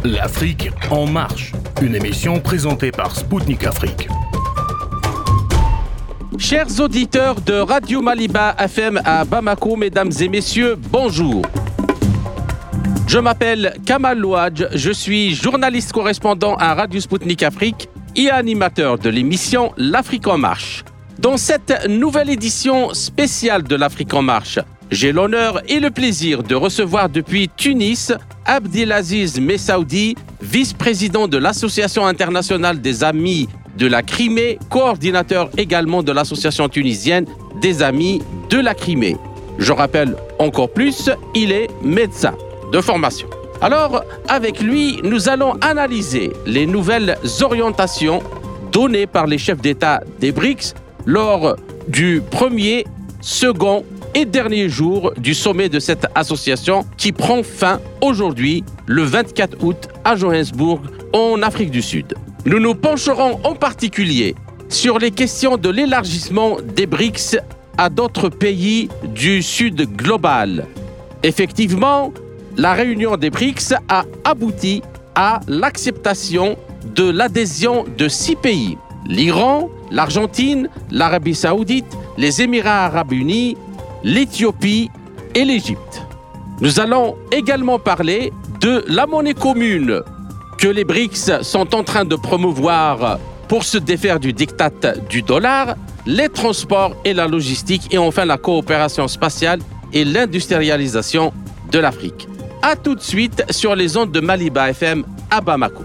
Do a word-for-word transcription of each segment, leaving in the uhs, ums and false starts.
L'Afrique en marche, une émission présentée par Spoutnik Afrique. Chers auditeurs de Radio Maliba F M à Bamako, mesdames et messieurs, bonjour. Je m'appelle Kamal Louadj, je suis journaliste correspondant à Radio Spoutnik Afrique et animateur de l'émission L'Afrique en marche. Dans cette nouvelle édition spéciale de l'Afrique en marche, j'ai l'honneur et le plaisir de recevoir depuis Tunis Abdelaziz Messaoudi, vice-président de l'Association internationale des Amis de la Crimée, coordinateur également de l'Association tunisienne des Amis de la Crimée. Je rappelle encore plus, il est médecin de formation. Alors, avec lui, nous allons analyser les nouvelles orientations données par les chefs d'État des B R I C S lors du premier, second et dernier jour du sommet de cette association qui prend fin aujourd'hui, le vingt-quatre août, à Johannesburg, en Afrique du Sud. Nous nous pencherons en particulier sur les questions de l'élargissement des B R I C S à d'autres pays du Sud global. Effectivement, la réunion des B R I C S a abouti à l'acceptation de l'adhésion de six pays. L'Iran, l'Argentine, l'Arabie Saoudite, les Émirats Arabes Unis, l'Éthiopie et l'Égypte. Nous allons également parler de la monnaie commune que les B R I C S sont en train de promouvoir pour se défaire du diktat du dollar, les transports et la logistique et enfin la coopération spatiale et l'industrialisation de l'Afrique. A tout de suite sur les ondes de Maliba F M à Bamako.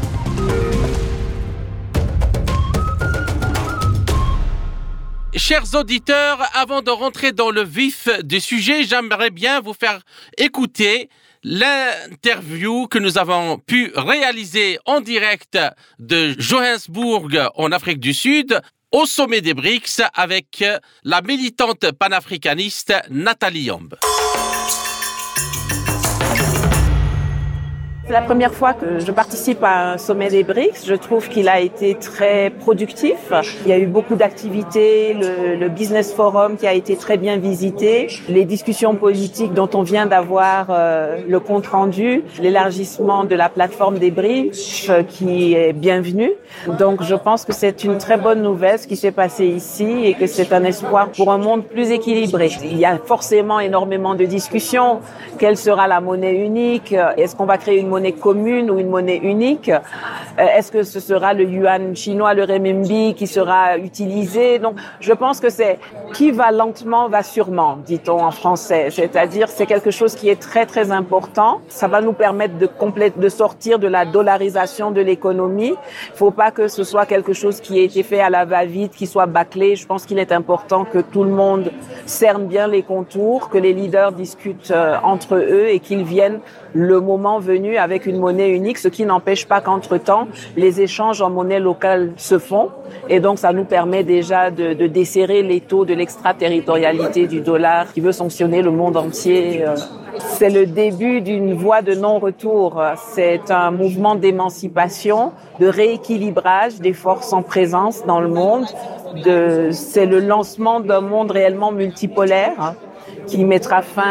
Chers auditeurs, avant de rentrer dans le vif du sujet, j'aimerais bien vous faire écouter l'interview que nous avons pu réaliser en direct de Johannesburg en Afrique du Sud au sommet des B R I C S avec la militante panafricaniste Nathalie Yamb. C'est la première fois que je participe à un sommet des B R I C S. Je trouve qu'il a été très productif. Il y a eu beaucoup d'activités, le, le Business Forum qui a été très bien visité, les discussions politiques dont on vient d'avoir euh, le compte-rendu, l'élargissement de la plateforme des B R I C S qui est bienvenu. Donc je pense que c'est une très bonne nouvelle ce qui s'est passé ici et que c'est un espoir pour un monde plus équilibré. Il y a forcément énormément de discussions. Quelle sera la monnaie unique? Est-ce qu'on va créer une monnaie commune ou une monnaie unique? Est-ce que ce sera le yuan chinois, le renminbi qui sera utilisé? Donc, je pense que c'est qui va lentement va sûrement, dit-on en français. C'est-à-dire, c'est quelque chose qui est très très important. Ça va nous permettre de complète, de sortir de la dollarisation de l'économie. Il faut pas que ce soit quelque chose qui ait été fait à la va-vite, qui soit bâclé. Je pense qu'il est important que tout le monde cerne bien les contours, que les leaders discutent euh, entre eux et qu'ils viennent le moment venu avec une monnaie unique, ce qui n'empêche pas qu'entre-temps, les échanges en monnaie locale se font. Et donc, ça nous permet déjà de, de desserrer l'étau de l'extraterritorialité du dollar qui veut sanctionner le monde entier. C'est le début d'une voie de non-retour. C'est un mouvement d'émancipation, de rééquilibrage des forces en présence dans le monde. De, c'est le lancement d'un monde réellement multipolaire qui mettra fin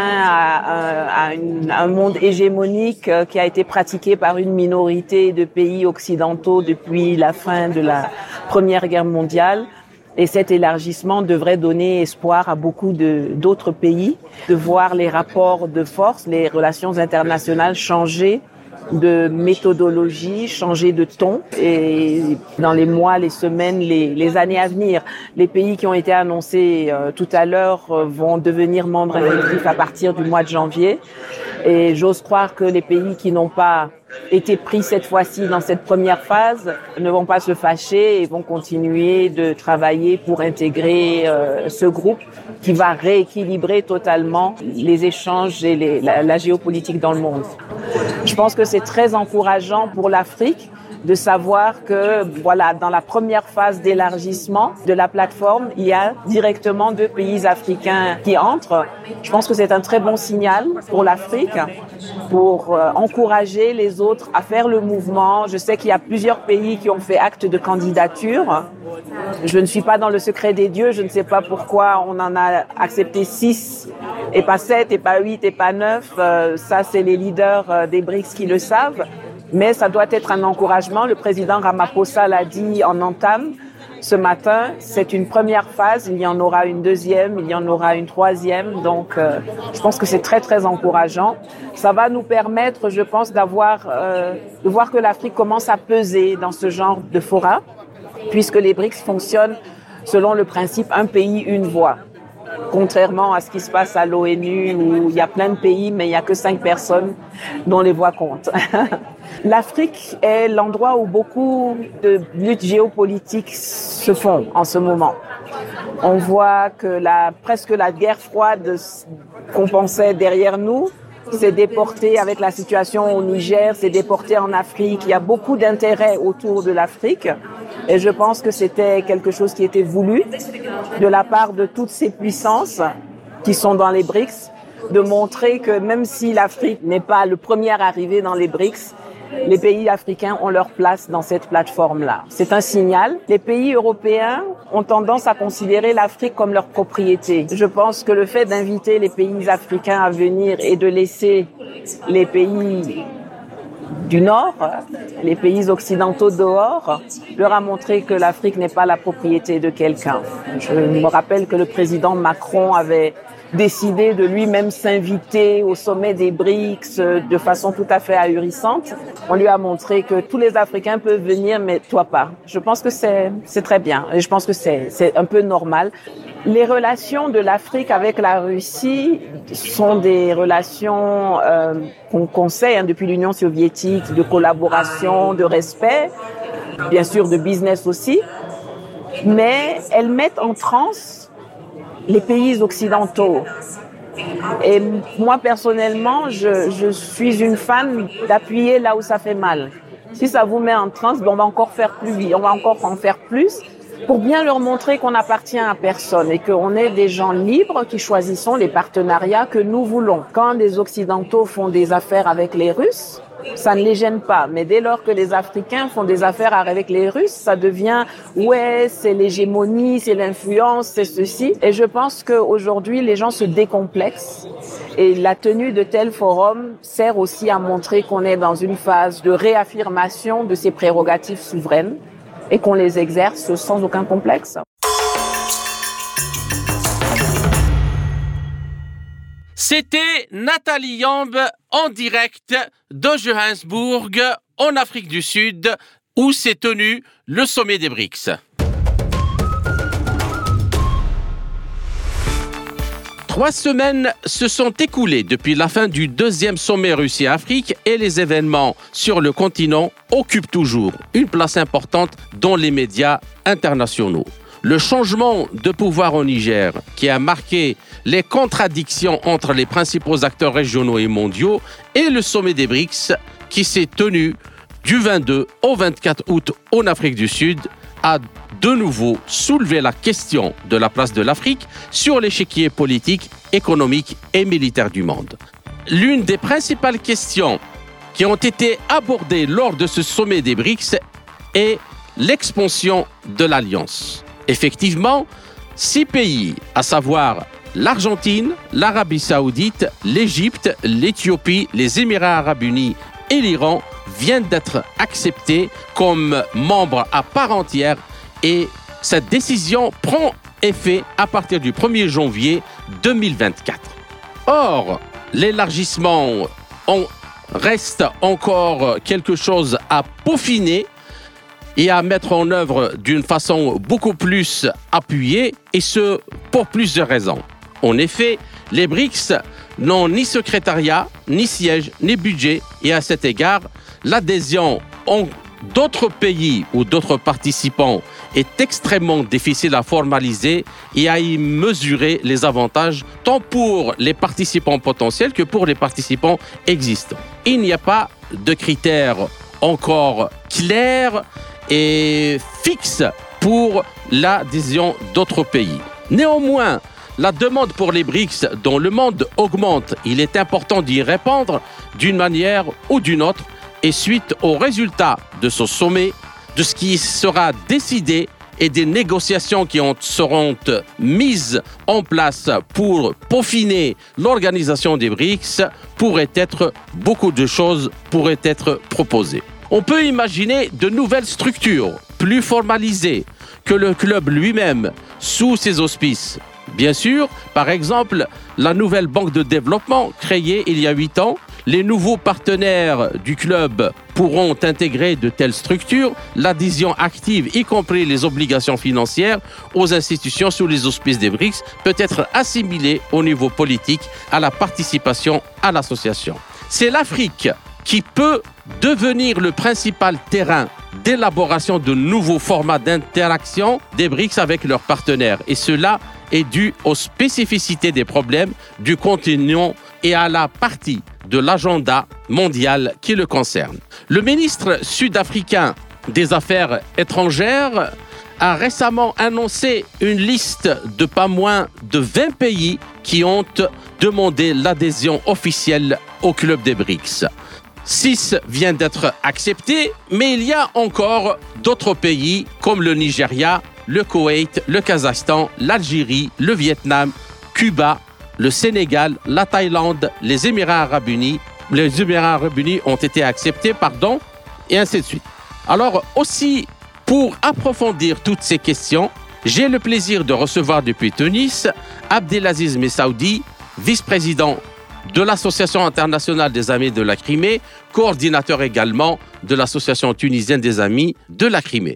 à, à, une, à un monde hégémonique qui a été pratiqué par une minorité de pays occidentaux depuis la fin de la Première Guerre mondiale. Et cet élargissement devrait donner espoir à beaucoup de, d'autres pays de voir les rapports de force, les relations internationales changer de méthodologie, changer de ton et dans les mois, les semaines, les, les années à venir. Les pays qui ont été annoncés euh, tout à l'heure euh, vont devenir membres effectifs à partir du mois de janvier et j'ose croire que les pays qui n'ont pas été pris cette fois-ci dans cette première phase ne vont pas se fâcher et vont continuer de travailler pour intégrer euh, ce groupe qui va rééquilibrer totalement les échanges et les, la, la géopolitique dans le monde. Je pense que c'est très encourageant pour l'Afrique de savoir que, voilà, dans la première phase d'élargissement de la plateforme, il y a directement deux pays africains qui entrent. Je pense que c'est un très bon signal pour l'Afrique, pour euh, encourager les autres à faire le mouvement. Je sais qu'il y a plusieurs pays qui ont fait acte de candidature. Je ne suis pas dans le secret des dieux, je ne sais pas pourquoi on en a accepté six et pas sept et pas huit et pas neuf. Euh, ça, c'est les leaders euh, des B R I C S qui le savent. Mais ça doit être un encouragement. Le président Ramaphosa l'a dit en entame ce matin. C'est une première phase. Il y en aura une deuxième, il y en aura une troisième. Donc, euh, je pense que c'est très, très encourageant. Ça va nous permettre, je pense, d'avoir, euh, de voir que l'Afrique commence à peser dans ce genre de fora, puisque les B R I C S fonctionnent selon le principe un pays, une voix. Contrairement à ce qui se passe à l'ONU où il y a plein de pays, mais il n'y a que cinq personnes dont les voix comptent. L'Afrique est l'endroit où beaucoup de luttes géopolitiques se font en ce moment. On voit que la, presque la guerre froide qu'on pensait derrière nous s'est déportée avec la situation au Niger, s'est déportée en Afrique. Il y a beaucoup d'intérêt autour de l'Afrique. Et je pense que c'était quelque chose qui était voulu de la part de toutes ces puissances qui sont dans les B R I C S, de montrer que même si l'Afrique n'est pas le premier arrivé dans les B R I C S, les pays africains ont leur place dans cette plateforme-là. C'est un signal. Les pays européens ont tendance à considérer l'Afrique comme leur propriété. Je pense que le fait d'inviter les pays africains à venir et de laisser les pays du Nord, les pays occidentaux dehors, leur a montré que l'Afrique n'est pas la propriété de quelqu'un. Je me rappelle que le président Macron avait décidé de lui-même s'inviter au sommet des B R I C S de façon tout à fait ahurissante. On lui a montré que tous les Africains peuvent venir, mais toi pas. Je pense que c'est, c'est très bien et je pense que c'est, c'est un peu normal. Les relations de l'Afrique avec la Russie sont des relations euh, qu'on conseille hein, depuis l'Union soviétique, de collaboration, de respect, bien sûr de business aussi, mais elles mettent en transe les pays occidentaux. Et moi, personnellement, je, je suis une fan d'appuyer là où ça fait mal. Si ça vous met en transe, ben on va encore faire plus vite, on va encore en faire plus pour bien leur montrer qu'on n'appartient à personne et qu'on est des gens libres qui choisissons les partenariats que nous voulons. Quand les Occidentaux font des affaires avec les Russes, ça ne les gêne pas. Mais dès lors que les Africains font des affaires avec les Russes, ça devient « ouais, c'est l'hégémonie, c'est l'influence, c'est ceci ». Et je pense qu'aujourd'hui, les gens se décomplexent. Et la tenue de tels forums sert aussi à montrer qu'on est dans une phase de réaffirmation de ses prérogatives souveraines et qu'on les exerce sans aucun complexe. C'était Nathalie Yamb en direct de Johannesburg, en Afrique du Sud, où s'est tenu le sommet des B R I C S. Trois semaines se sont écoulées depuis la fin du deuxième sommet Russie-Afrique et les événements sur le continent occupent toujours une place importante dans les médias internationaux. Le changement de pouvoir au Niger, qui a marqué les contradictions entre les principaux acteurs régionaux et mondiaux, et le sommet des B R I C S, qui s'est tenu du vingt-deux au vingt-quatre août en Afrique du Sud, a de nouveau soulevé la question de la place de l'Afrique sur l'échiquier politique, économique et militaire du monde. L'une des principales questions qui ont été abordées lors de ce sommet des B R I C S est l'expansion de l'Alliance. Effectivement, six pays, à savoir l'Argentine, l'Arabie Saoudite, l'Égypte, l'Éthiopie, les Émirats Arabes Unis et l'Iran, viennent d'être acceptés comme membres à part entière et cette décision prend effet à partir du premier janvier deux mille vingt-quatre. Or, l'élargissement on reste encore quelque chose à peaufiner et à mettre en œuvre d'une façon beaucoup plus appuyée, et ce, pour plusieurs raisons. En effet, les B R I C S n'ont ni secrétariat, ni siège, ni budget, et à cet égard, l'adhésion en d'autres pays ou d'autres participants est extrêmement difficile à formaliser et à y mesurer les avantages, tant pour les participants potentiels que pour les participants existants. Il n'y a pas de critères encore clairs et fixe pour l'adhésion d'autres pays. Néanmoins, la demande pour les B R I C S dans le monde augmente. Il est important d'y répondre d'une manière ou d'une autre. Et suite aux résultats de ce sommet, de ce qui sera décidé et des négociations qui ont, seront mises en place pour peaufiner l'organisation des B R I C S, pourraient être, beaucoup de choses pourraient être proposées. On peut imaginer de nouvelles structures, plus formalisées, que le club lui-même, sous ses auspices. Bien sûr, par exemple, la nouvelle banque de développement créée il y a huit ans, les nouveaux partenaires du club pourront intégrer de telles structures, l'adhésion active, y compris les obligations financières, aux institutions sous les auspices des B R I C S, peut être assimilée au niveau politique à la participation à l'association. C'est l'Afrique qui peut devenir le principal terrain d'élaboration de nouveaux formats d'interaction des B R I C S avec leurs partenaires. Et cela est dû aux spécificités des problèmes du continent et à la partie de l'agenda mondial qui le concerne. Le ministre sud-africain des Affaires étrangères a récemment annoncé une liste de pas moins de vingt pays qui ont demandé l'adhésion officielle au club des B R I C S. Six viennent d'être acceptés, mais il y a encore d'autres pays comme le Nigeria, le Koweït, le Kazakhstan, l'Algérie, le Vietnam, Cuba, le Sénégal, la Thaïlande, les Émirats arabes unis. Les Émirats arabes unis ont été acceptés, pardon, et ainsi de suite. Alors aussi, pour approfondir toutes ces questions, j'ai le plaisir de recevoir depuis Tunis Abdelaziz Messaoudi, vice-président de l'Association internationale des Amis de la Crimée, coordinateur également de l'Association tunisienne des Amis de la Crimée.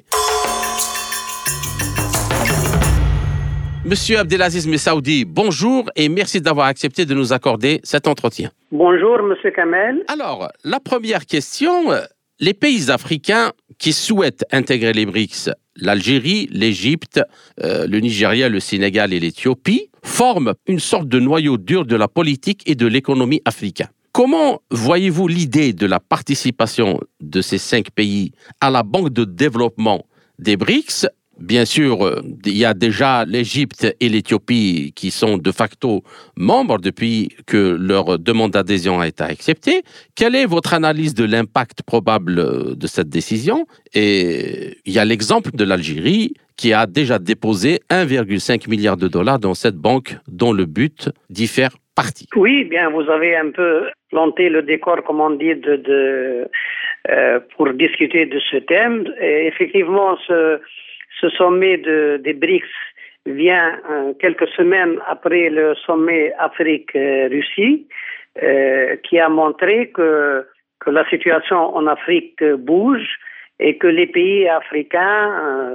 Monsieur Abdelaziz Messaoudi, bonjour et merci d'avoir accepté de nous accorder cet entretien. Bonjour, Monsieur Kamel. Alors, la première question, les pays africains qui souhaitent intégrer les B R I C S, l'Algérie, l'Égypte, euh, le Nigeria, le Sénégal et l'Éthiopie, forment une sorte de noyau dur de la politique et de l'économie africaine. Comment voyez-vous l'idée de la participation de ces cinq pays à la Banque de développement des B R I C S ? Bien sûr, il y a déjà l'Égypte et l'Éthiopie qui sont de facto membres depuis que leur demande d'adhésion a été acceptée. Quelle est votre analyse de l'impact probable de cette décision ? Et il y a l'exemple de l'Algérie qui a déjà déposé un virgule cinq milliard de dollars dans cette banque dont le but d'y faire partie. Oui, bien, vous avez un peu planté le décor, comme on dit, de, de, euh, pour discuter de ce thème. Et effectivement, ce... Ce sommet de, des B R I C S vient euh, quelques semaines après le sommet Afrique-Russie, euh, qui a montré que, que la situation en Afrique bouge et que les pays africains,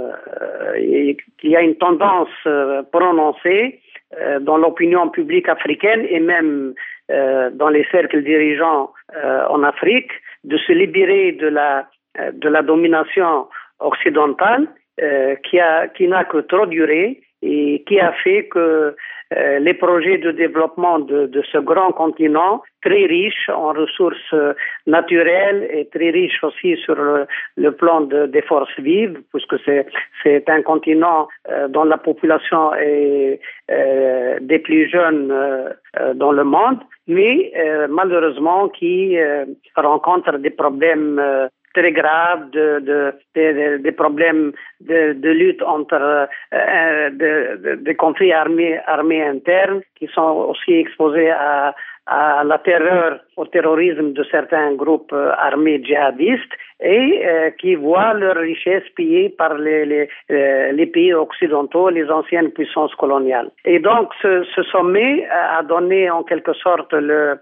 euh, et, qu'il y a une tendance euh, prononcée euh, dans l'opinion publique africaine et même euh, dans les cercles dirigeants euh, en Afrique, de se libérer de la, euh, de la domination occidentale. Euh, qui a qui n'a que trop duré et qui a fait que euh, les projets de développement de, de ce grand continent, très riche en ressources naturelles et très riche aussi sur le, le plan de, des forces vives, puisque c'est c'est un continent euh, dont la population est euh, des plus jeunes euh, euh, dans le monde, mais euh, malheureusement qui euh, rencontre des problèmes euh, très graves, de, de, de, des problèmes de, de lutte entre euh, de, de, de conflits armés, armés internes qui sont aussi exposés à, à la terreur, au terrorisme de certains groupes euh, armés djihadistes et euh, qui voient leurs richesses pillées par les, les, euh, les pays occidentaux, les anciennes puissances coloniales. Et donc ce, ce sommet a donné en quelque sorte le,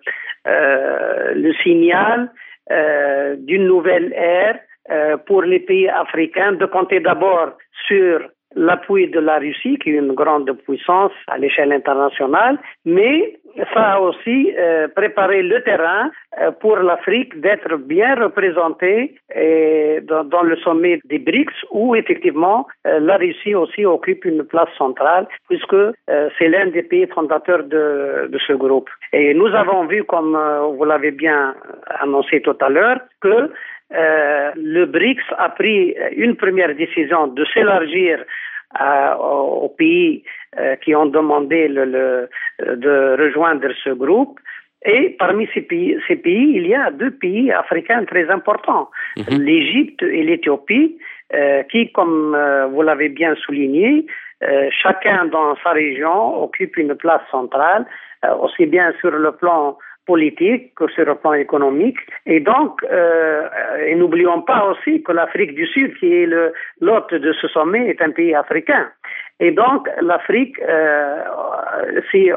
euh, le signal Euh, d'une nouvelle ère euh, pour les pays africains, de compter d'abord sur l'appui de la Russie, qui est une grande puissance à l'échelle internationale, mais ça a aussi euh, préparé le terrain euh, pour l'Afrique d'être bien représentée et dans, dans le sommet des B R I C S, où effectivement euh, la Russie aussi occupe une place centrale, puisque euh, c'est l'un des pays fondateurs de, de ce groupe. Et nous avons vu, comme euh, vous l'avez bien annoncé tout à l'heure, que euh, le B R I C S a pris une première décision de s'élargir À, aux pays euh, qui ont demandé le, le, de rejoindre ce groupe. Et parmi ces pays, ces pays, il y a deux pays africains très importants, mm-hmm. l'Égypte et l'Éthiopie, euh, qui, comme euh, vous l'avez bien souligné, euh, chacun dans sa région occupe une place centrale, euh, aussi bien sur le plan politique que sur le plan économique. Et donc, euh, et n'oublions pas aussi que l'Afrique du Sud, qui est le, l'hôte de ce sommet, est un pays africain. Et donc, l'Afrique, euh, si euh,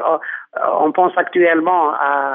on pense actuellement à,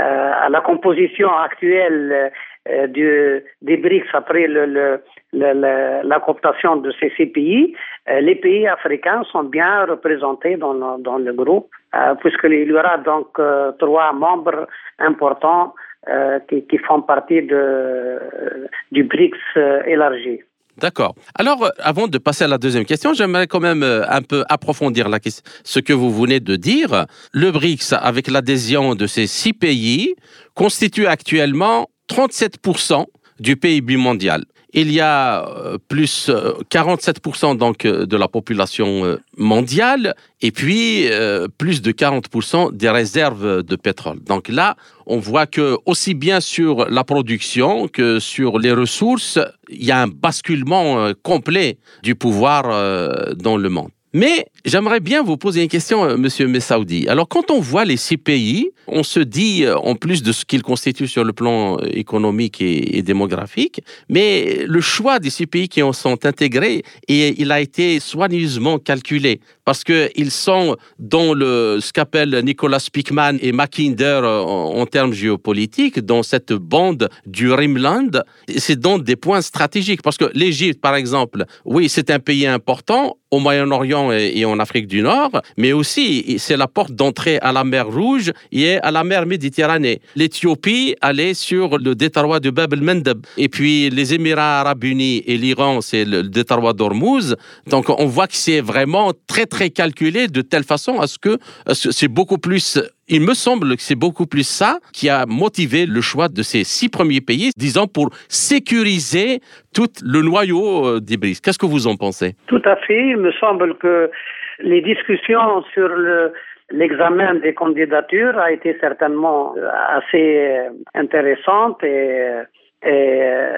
à la composition actuelle euh, du, des BRICS après le, le, le, le, la cooptation de ces six pays, euh, les pays africains sont bien représentés dans le, dans le groupe, euh, puisqu'il y aura donc euh, trois membres importants euh, qui, qui font partie de, du BRICS euh, élargi. D'accord. Alors, avant de passer à la deuxième question, j'aimerais quand même un peu approfondir la question, ce que vous venez de dire. Le BRICS, avec l'adhésion de ces six pays, constitue actuellement trente-sept pour cent du P I B mondial. Il y a plus quarante-sept pour cent donc de la population mondiale et puis plus de quarante pour cent des réserves de pétrole. Donc là, on voit que aussi bien sur la production que sur les ressources, il y a un basculement complet du pouvoir dans le monde. Mais j'aimerais bien vous poser une question, Monsieur Messaoudi. Alors, quand on voit les six pays, on se dit, en plus de ce qu'ils constituent sur le plan économique et, et démographique, mais le choix des six pays qui en sont intégrés, et il a été soigneusement calculé, parce qu'ils sont dans le, ce qu'appellent Nicolas Pickman et Mackinder en, en termes géopolitiques, dans cette bande du Rimland. C'est donc des points stratégiques, parce que l'Égypte, par exemple, oui, c'est un pays important au Moyen-Orient et en Afrique du Nord, mais aussi c'est la porte d'entrée à la mer Rouge et à la mer Méditerranée. L'Éthiopie allait sur le détroit de Bab el-Mandeb, et puis les Émirats arabes unis et l'Iran, c'est le détroit d'Ormuz. Donc on voit que c'est vraiment très très calculé de telle façon à ce que c'est beaucoup plus... Il me semble que c'est beaucoup plus ça qui a motivé le choix de ces six premiers pays, disons, pour sécuriser tout le noyau des BRICS. Qu'est-ce que vous en pensez? Tout à fait. Il me semble que les discussions sur le, l'examen des candidatures a été certainement assez intéressante et, et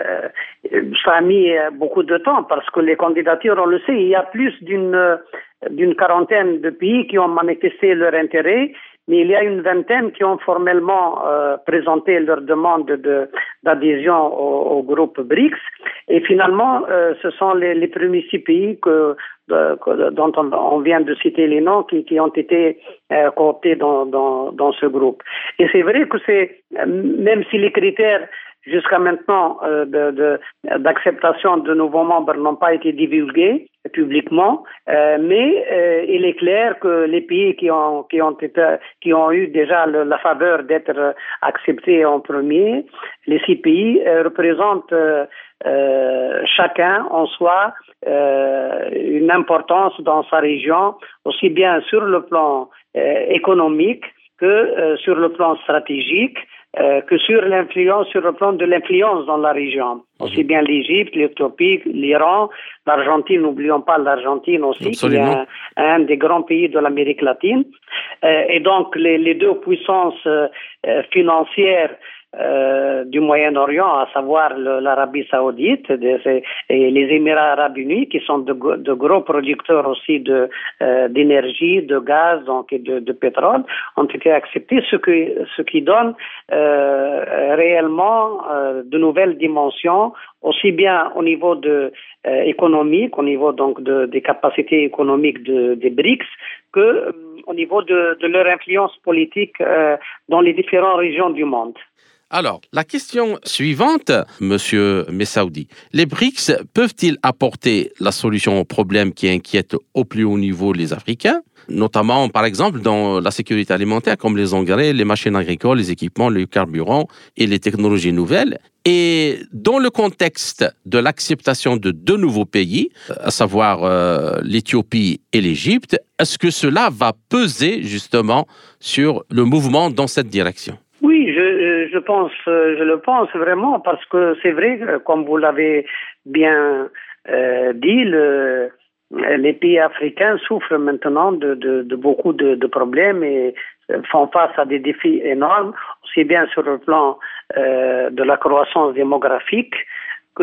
ça a mis beaucoup de temps parce que les candidatures, on le sait, il y a plus d'une, d'une quarantaine de pays qui ont manifesté leur intérêt. Mais il y a une vingtaine qui ont formellement euh, présenté leur demande de, d'adhésion au, au groupe BRICS. Et finalement, euh, ce sont les, les premiers six pays que, de, que, dont on, on vient de citer les noms qui, qui ont été euh, cooptés dans, dans, dans ce groupe. Et c'est vrai que c'est, même si les critères jusqu'à maintenant euh, de, de, d'acceptation de nouveaux membres n'ont pas été divulgués publiquement, euh, mais euh, il est clair que les pays qui ont qui ont été qui ont eu déjà le, la faveur d'être acceptés en premier, les six pays euh, représentent euh, euh, chacun en soi euh, une importance dans sa région, aussi bien sur le plan euh, économique que euh, sur le plan stratégique. Euh, que sur l'influence, sur le plan de l'influence dans la région. Aussi bien l'Égypte, l'Éthiopie, l'Iran, l'Argentine, n'oublions pas l'Argentine aussi, Absolument. qui est un, un des grands pays de l'Amérique latine. Euh, et donc, les, les deux puissances euh, financières Euh, du Moyen-Orient, à savoir le, l'Arabie Saoudite de, et les Émirats arabes unis, qui sont de, de gros producteurs aussi de, euh, d'énergie, de gaz donc, et de, de pétrole, ont été acceptés, ce qui, ce qui donne euh, réellement euh, de nouvelles dimensions, aussi bien au niveau de, euh, économique, au niveau donc de, des capacités économiques de, des BRICS, que euh, au niveau de, de leur influence politique euh, dans les différentes régions du monde. Alors, la question suivante, Monsieur Messaoudi, les BRICS peuvent-ils apporter la solution aux problèmes qui inquiètent au plus haut niveau les Africains, notamment, par exemple, dans la sécurité alimentaire, comme les engrais, les machines agricoles, les équipements, les carburants et les technologies nouvelles? Et dans le contexte de l'acceptation de deux nouveaux pays, à savoir euh, l'Éthiopie et l'Égypte, est-ce que cela va peser justement sur le mouvement dans cette direction? Oui, je, je pense, je le pense vraiment parce que c'est vrai, comme vous l'avez bien euh, dit, le, les pays africains souffrent maintenant de, de, de beaucoup de, de problèmes et font face à des défis énormes, aussi bien sur le plan euh, de la croissance démographique que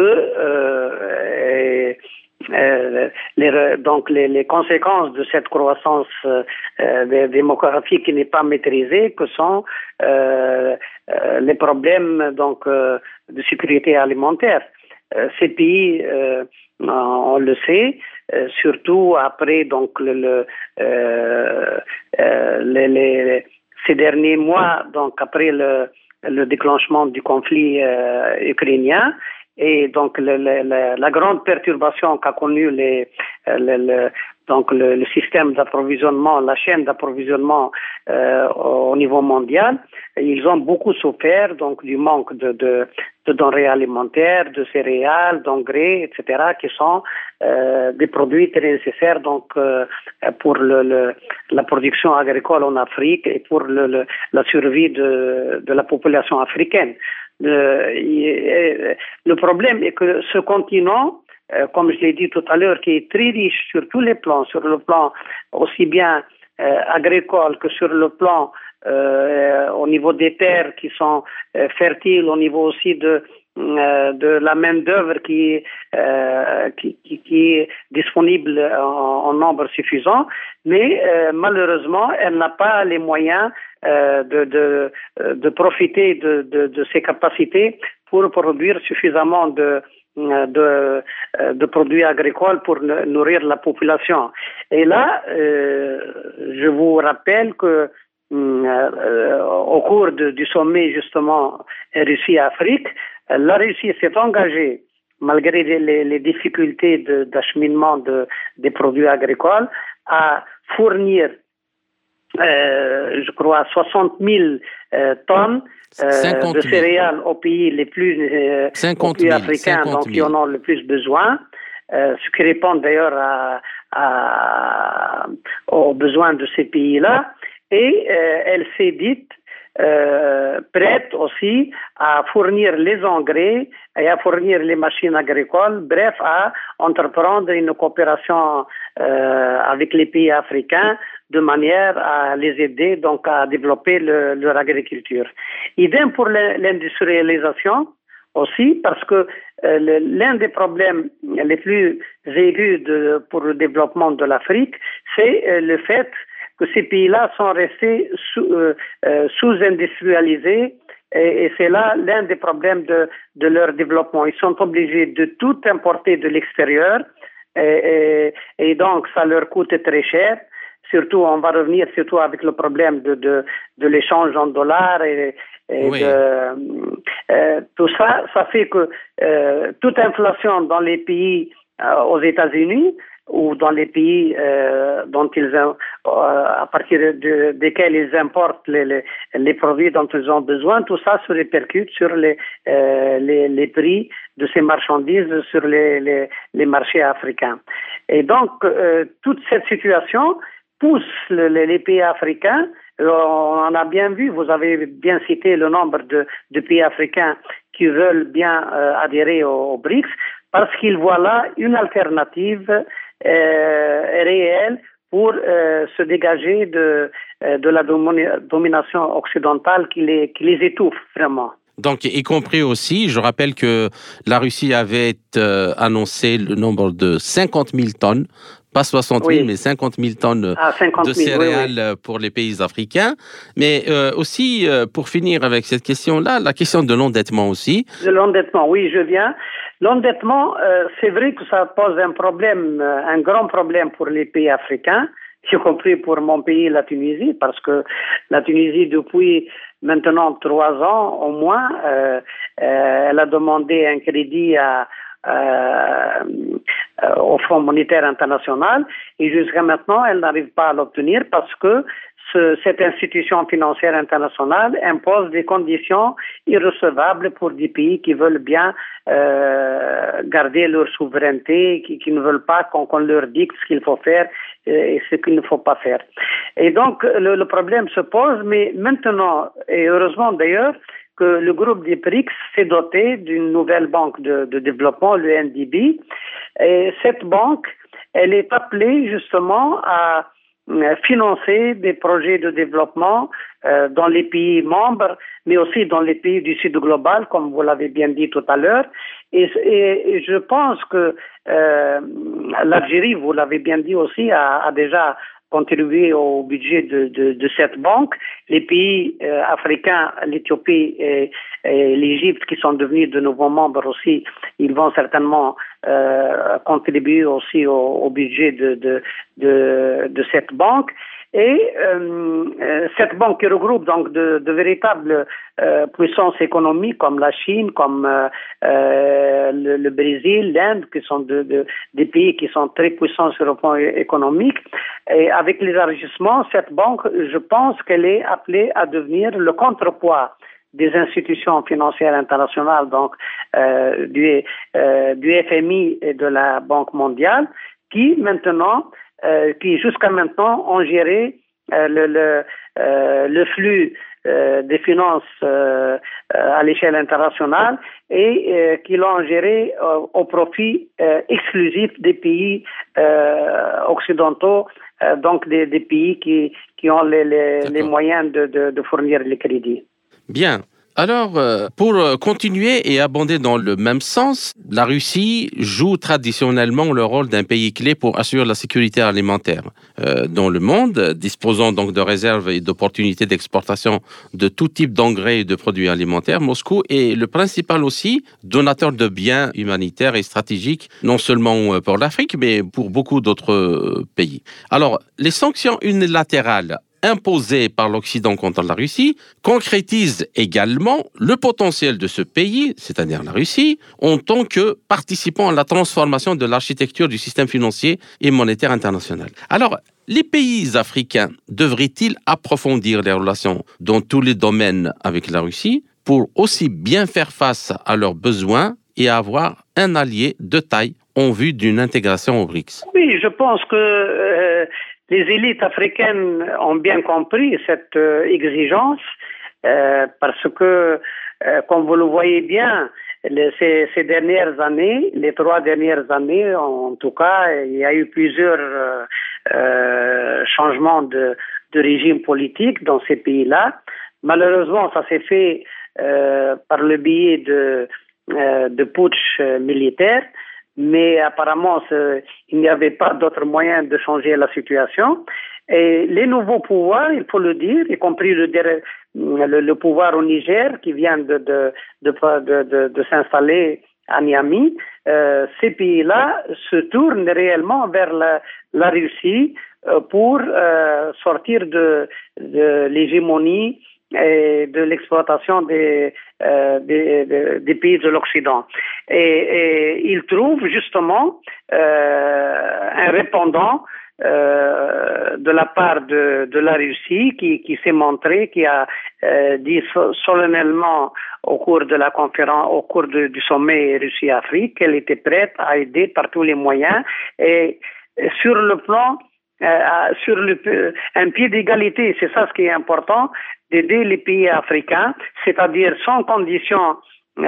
euh, et, euh, les, donc les, les conséquences de cette croissance euh, démographique qui n'est pas maîtrisée, que sont euh, euh, les problèmes donc euh, de sécurité alimentaire. Euh, ces pays, euh, on le sait, euh, surtout après donc le, le euh, euh, les, les, ces derniers mois, donc après le, le déclenchement du conflit euh, ukrainien. Et donc le, le, le, la grande perturbation qu'a connue les, le, le, donc le, le système d'approvisionnement, la chaîne d'approvisionnement euh, au niveau mondial, ils ont beaucoup souffert donc du manque de, de, de denrées alimentaires, de céréales, d'engrais, et cetera, qui sont euh, des produits très nécessaires donc euh, pour le, le, la production agricole en Afrique et pour le, le, la survie de, de la population africaine. Le, le problème est que ce continent, euh, comme je l'ai dit tout à l'heure, qui est très riche sur tous les plans, sur le plan aussi bien euh, agricole que sur le plan euh, au niveau des terres qui sont euh, fertiles, au niveau aussi de euh, de la main d'œuvre qui, euh, qui, qui qui est disponible en, en nombre suffisant, mais euh, malheureusement elle n'a pas les moyens euh, de, de de profiter de, de de ses capacités pour produire suffisamment de de de produits agricoles pour nourrir la population. Et là, euh, je vous rappelle que euh, au cours de, du sommet justement Russie-Afrique, la Russie s'est engagée, malgré les, les difficultés de, d'acheminement de, des produits agricoles, à fournir, euh, je crois, soixante mille euh, tonnes euh, de céréales aux pays les plus, euh, aux pays africains, donc qui en ont le plus besoin, euh, ce qui répond d'ailleurs à, à, aux besoins de ces pays-là. Et euh, elle s'est dite Euh, prête aussi à fournir les engrais et à fournir les machines agricoles, bref, à entreprendre une coopération euh, avec les pays africains de manière à les aider donc à développer le, leur agriculture. Idem pour l'industrialisation aussi, parce que euh, le, l'un des problèmes les plus aigus de, pour le développement de l'Afrique, c'est euh, le fait que ces pays-là sont restés sous, euh, euh, sous-industrialisés et, et c'est là l'un des problèmes de, de leur développement. Ils sont obligés de tout importer de l'extérieur et, et, et donc ça leur coûte très cher. Surtout, on va revenir surtout avec le problème de, de, de l'échange en dollars et, et oui. de, euh, tout ça, ça fait que euh, toute inflation dans les pays euh, aux États-Unis ou dans les pays euh, dont ils ont, euh, à partir de, desquels ils importent les, les, les produits dont ils ont besoin, tout ça se répercute sur les, euh, les, les prix de ces marchandises sur les, les, les marchés africains. Et donc, euh, toute cette situation pousse le, les, les pays africains, on en a bien vu, vous avez bien cité le nombre de, de pays africains qui veulent bien euh, adhérer au, au B R I C S, parce qu'ils voient là une alternative euh, réelle pour euh, se dégager de, euh, de la domina- domination occidentale qui les, qui les étouffe vraiment. Donc, y compris aussi, je rappelle que la Russie avait euh, annoncé le nombre de cinquante mille tonnes, pas soixante mille, oui. mais cinquante mille tonnes ah, cinquante mille, de céréales oui, oui. pour les pays africains. Mais euh, aussi, euh, pour finir avec cette question-là, la question de l'endettement aussi. De l'endettement, oui, je viens. L'endettement, euh, c'est vrai que ça pose un problème, un grand problème pour les pays africains, y compris pour mon pays, la Tunisie, parce que la Tunisie, depuis maintenant trois ans au moins, euh, euh, elle a demandé un crédit à Euh, euh, au Fonds monétaire international et jusqu'à maintenant elle n'arrive pas à l'obtenir parce que ce, cette institution financière internationale impose des conditions irrecevables pour des pays qui veulent bien euh, garder leur souveraineté, qui, qui ne veulent pas qu'on, qu'on leur dicte ce qu'il faut faire et ce qu'il ne faut pas faire. Et donc le, le problème se pose, mais maintenant, et heureusement d'ailleurs, que le groupe des B R I C S s'est doté d'une nouvelle banque de, de développement, le N D B. Et cette banque, elle est appelée justement à financer des projets de développement euh, dans les pays membres, mais aussi dans les pays du Sud global, comme vous l'avez bien dit tout à l'heure. Et, et, et je pense que euh, l'Algérie, vous l'avez bien dit aussi, a, a déjà contribué au budget de, de, de cette banque. Les pays euh, africains, l'Éthiopie et, et l'Égypte, qui sont devenus de nouveaux membres aussi, ils vont certainement euh, contribuer aussi au, au budget de, de, de, de cette banque. Et euh, euh, cette banque qui regroupe donc de, de véritables euh, puissances économiques comme la Chine, comme euh, euh, le, le Brésil, l'Inde, qui sont de, de, des pays qui sont très puissants sur le plan économique. Et avec l'élargissement, cette banque, je pense qu'elle est appelée à devenir le contrepoids des institutions financières internationales, donc euh, du, euh, du F M I et de la Banque mondiale, qui maintenant Euh, qui jusqu'à maintenant ont géré euh, le, le, euh, le flux euh, des finances euh, euh, à l'échelle internationale et euh, qui l'ont géré euh, au profit euh, exclusif des pays euh, occidentaux, euh, donc des, des pays qui, qui ont les, les, les moyens de, de, de fournir les crédits. Bien. Alors, pour continuer et abonder dans le même sens, la Russie joue traditionnellement le rôle d'un pays clé pour assurer la sécurité alimentaire euh, dans le monde, disposant donc de réserves et d'opportunités d'exportation de tout type d'engrais et de produits alimentaires. Moscou est le principal aussi donateur de biens humanitaires et stratégiques, non seulement pour l'Afrique, mais pour beaucoup d'autres pays. Alors, les sanctions unilatérales imposée par l'Occident contre la Russie concrétise également le potentiel de ce pays, c'est-à-dire la Russie, en tant que participant à la transformation de l'architecture du système financier et monétaire international. Alors, les pays africains devraient-ils approfondir les relations dans tous les domaines avec la Russie pour aussi bien faire face à leurs besoins et avoir un allié de taille en vue d'une intégration au B R I C S? Oui, je pense que euh, les élites africaines ont bien compris cette euh, exigence euh, parce que, euh, comme vous le voyez bien, les, ces, ces dernières années, les trois dernières années en tout cas, il y a eu plusieurs euh, euh, changements de, de régime politique dans ces pays-là. Malheureusement, ça s'est fait euh, par le biais de, euh, de putsch militaires. Mais apparemment, il n'y avait pas d'autre moyen de changer la situation. Et les nouveaux pouvoirs, il faut le dire, y compris le, le, le pouvoir au Niger qui vient de, de, de, de, de, de s'installer à Niamey, euh, ces pays-là se tournent réellement vers la, la Russie euh, pour euh, sortir de, de l'hégémonie et de l'exploitation des, euh, des, des, des pays de l'Occident. Et, et ils trouvent justement euh, un répondant euh, de la part de, de la Russie qui, qui s'est montré, qui a euh, dit solennellement au cours de la conférence, au cours de, du sommet Russie-Afrique, qu'elle était prête à aider par tous les moyens. Et, et sur le plan Euh, sur le, un pied d'égalité, c'est ça ce qui est important, d'aider les pays africains, c'est-à-dire sans condition euh,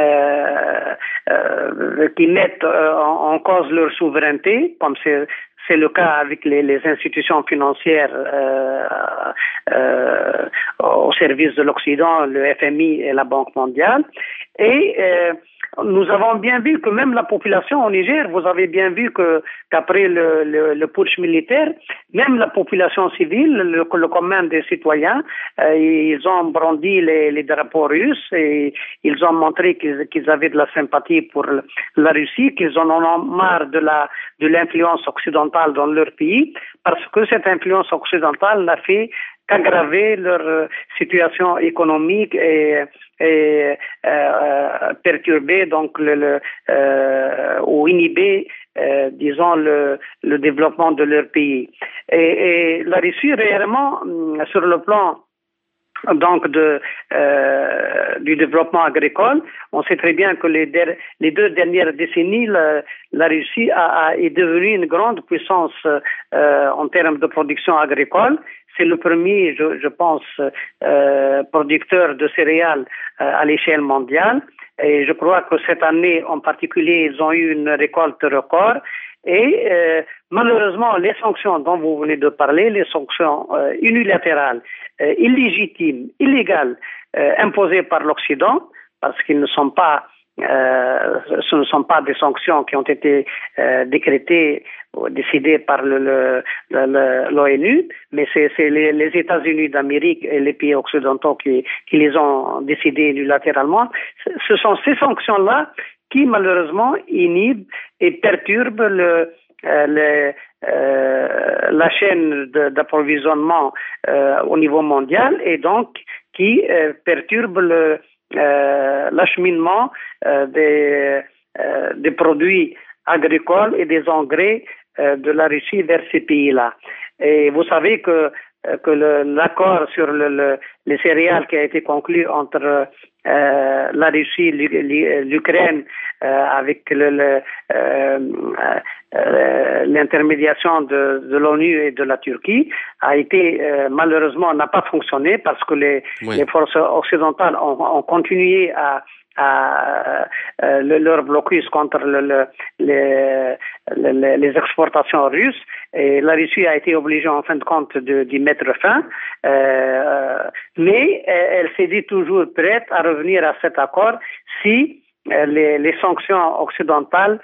euh, qui mettent euh, en, en cause leur souveraineté, comme c'est, c'est le cas avec les, les institutions financières euh, euh, au service de l'Occident, le F M I et la Banque mondiale. Et euh, nous avons bien vu que même la population au Niger, vous avez bien vu que qu'après le, le, le putsch militaire, même la population civile, le, le commun des citoyens, euh, ils ont brandi les, les drapeaux russes et ils ont montré qu'ils, qu'ils avaient de la sympathie pour la Russie, qu'ils en ont marre de la de l'influence occidentale dans leur pays, parce que cette influence occidentale n'a fait qu'aggraver leur situation économique et, et euh, perturber donc le, le euh, ou inhiber euh, disons le, le développement de leur pays. Et, et la Russie réellement sur le plan donc de euh, du développement agricole, on sait très bien que les, der- les deux dernières décennies, la, la Russie a, a, est devenue une grande puissance euh, en termes de production agricole. C'est le premier, je, je pense, euh, producteur de céréales euh, à l'échelle mondiale. Et je crois que cette année, en particulier, ils ont eu une récolte record. Et euh, malheureusement, les sanctions dont vous venez de parler, les sanctions euh, unilatérales, euh, illégitimes, illégales, euh, imposées par l'Occident, parce qu'ils ne sont pas euh, ce ne sont pas des sanctions qui ont été euh, décrétées ou décidées par le, le, le, l'ONU, mais c'est, c'est les, les États-Unis d'Amérique et les pays occidentaux qui, qui les ont décidées unilatéralement. Ce sont ces sanctions-là qui malheureusement inhibent et perturbent le, euh, le, euh, la chaîne de, d'approvisionnement euh, au niveau mondial et donc qui euh, perturbent le, euh, l'acheminement euh, des, euh, des produits agricoles et des engrais euh, de la Russie vers ces pays-là. Et vous savez que que le, l'accord sur le, le, les céréales qui a été conclu entre euh, la Russie, l'Ukraine, euh, avec le, le, euh, euh, l'intermédiation de, de l'ONU et de la Turquie, a été euh, malheureusement n'a pas fonctionné parce que les, oui. les forces occidentales ont, ont continué à à euh, le, leur blocus contre le, le, les, les, les exportations russes et la Russie a été obligée en fin de compte de, d'y mettre fin, euh, mais elle, elle s'est dit toujours prête à revenir à cet accord si euh, les, les sanctions occidentales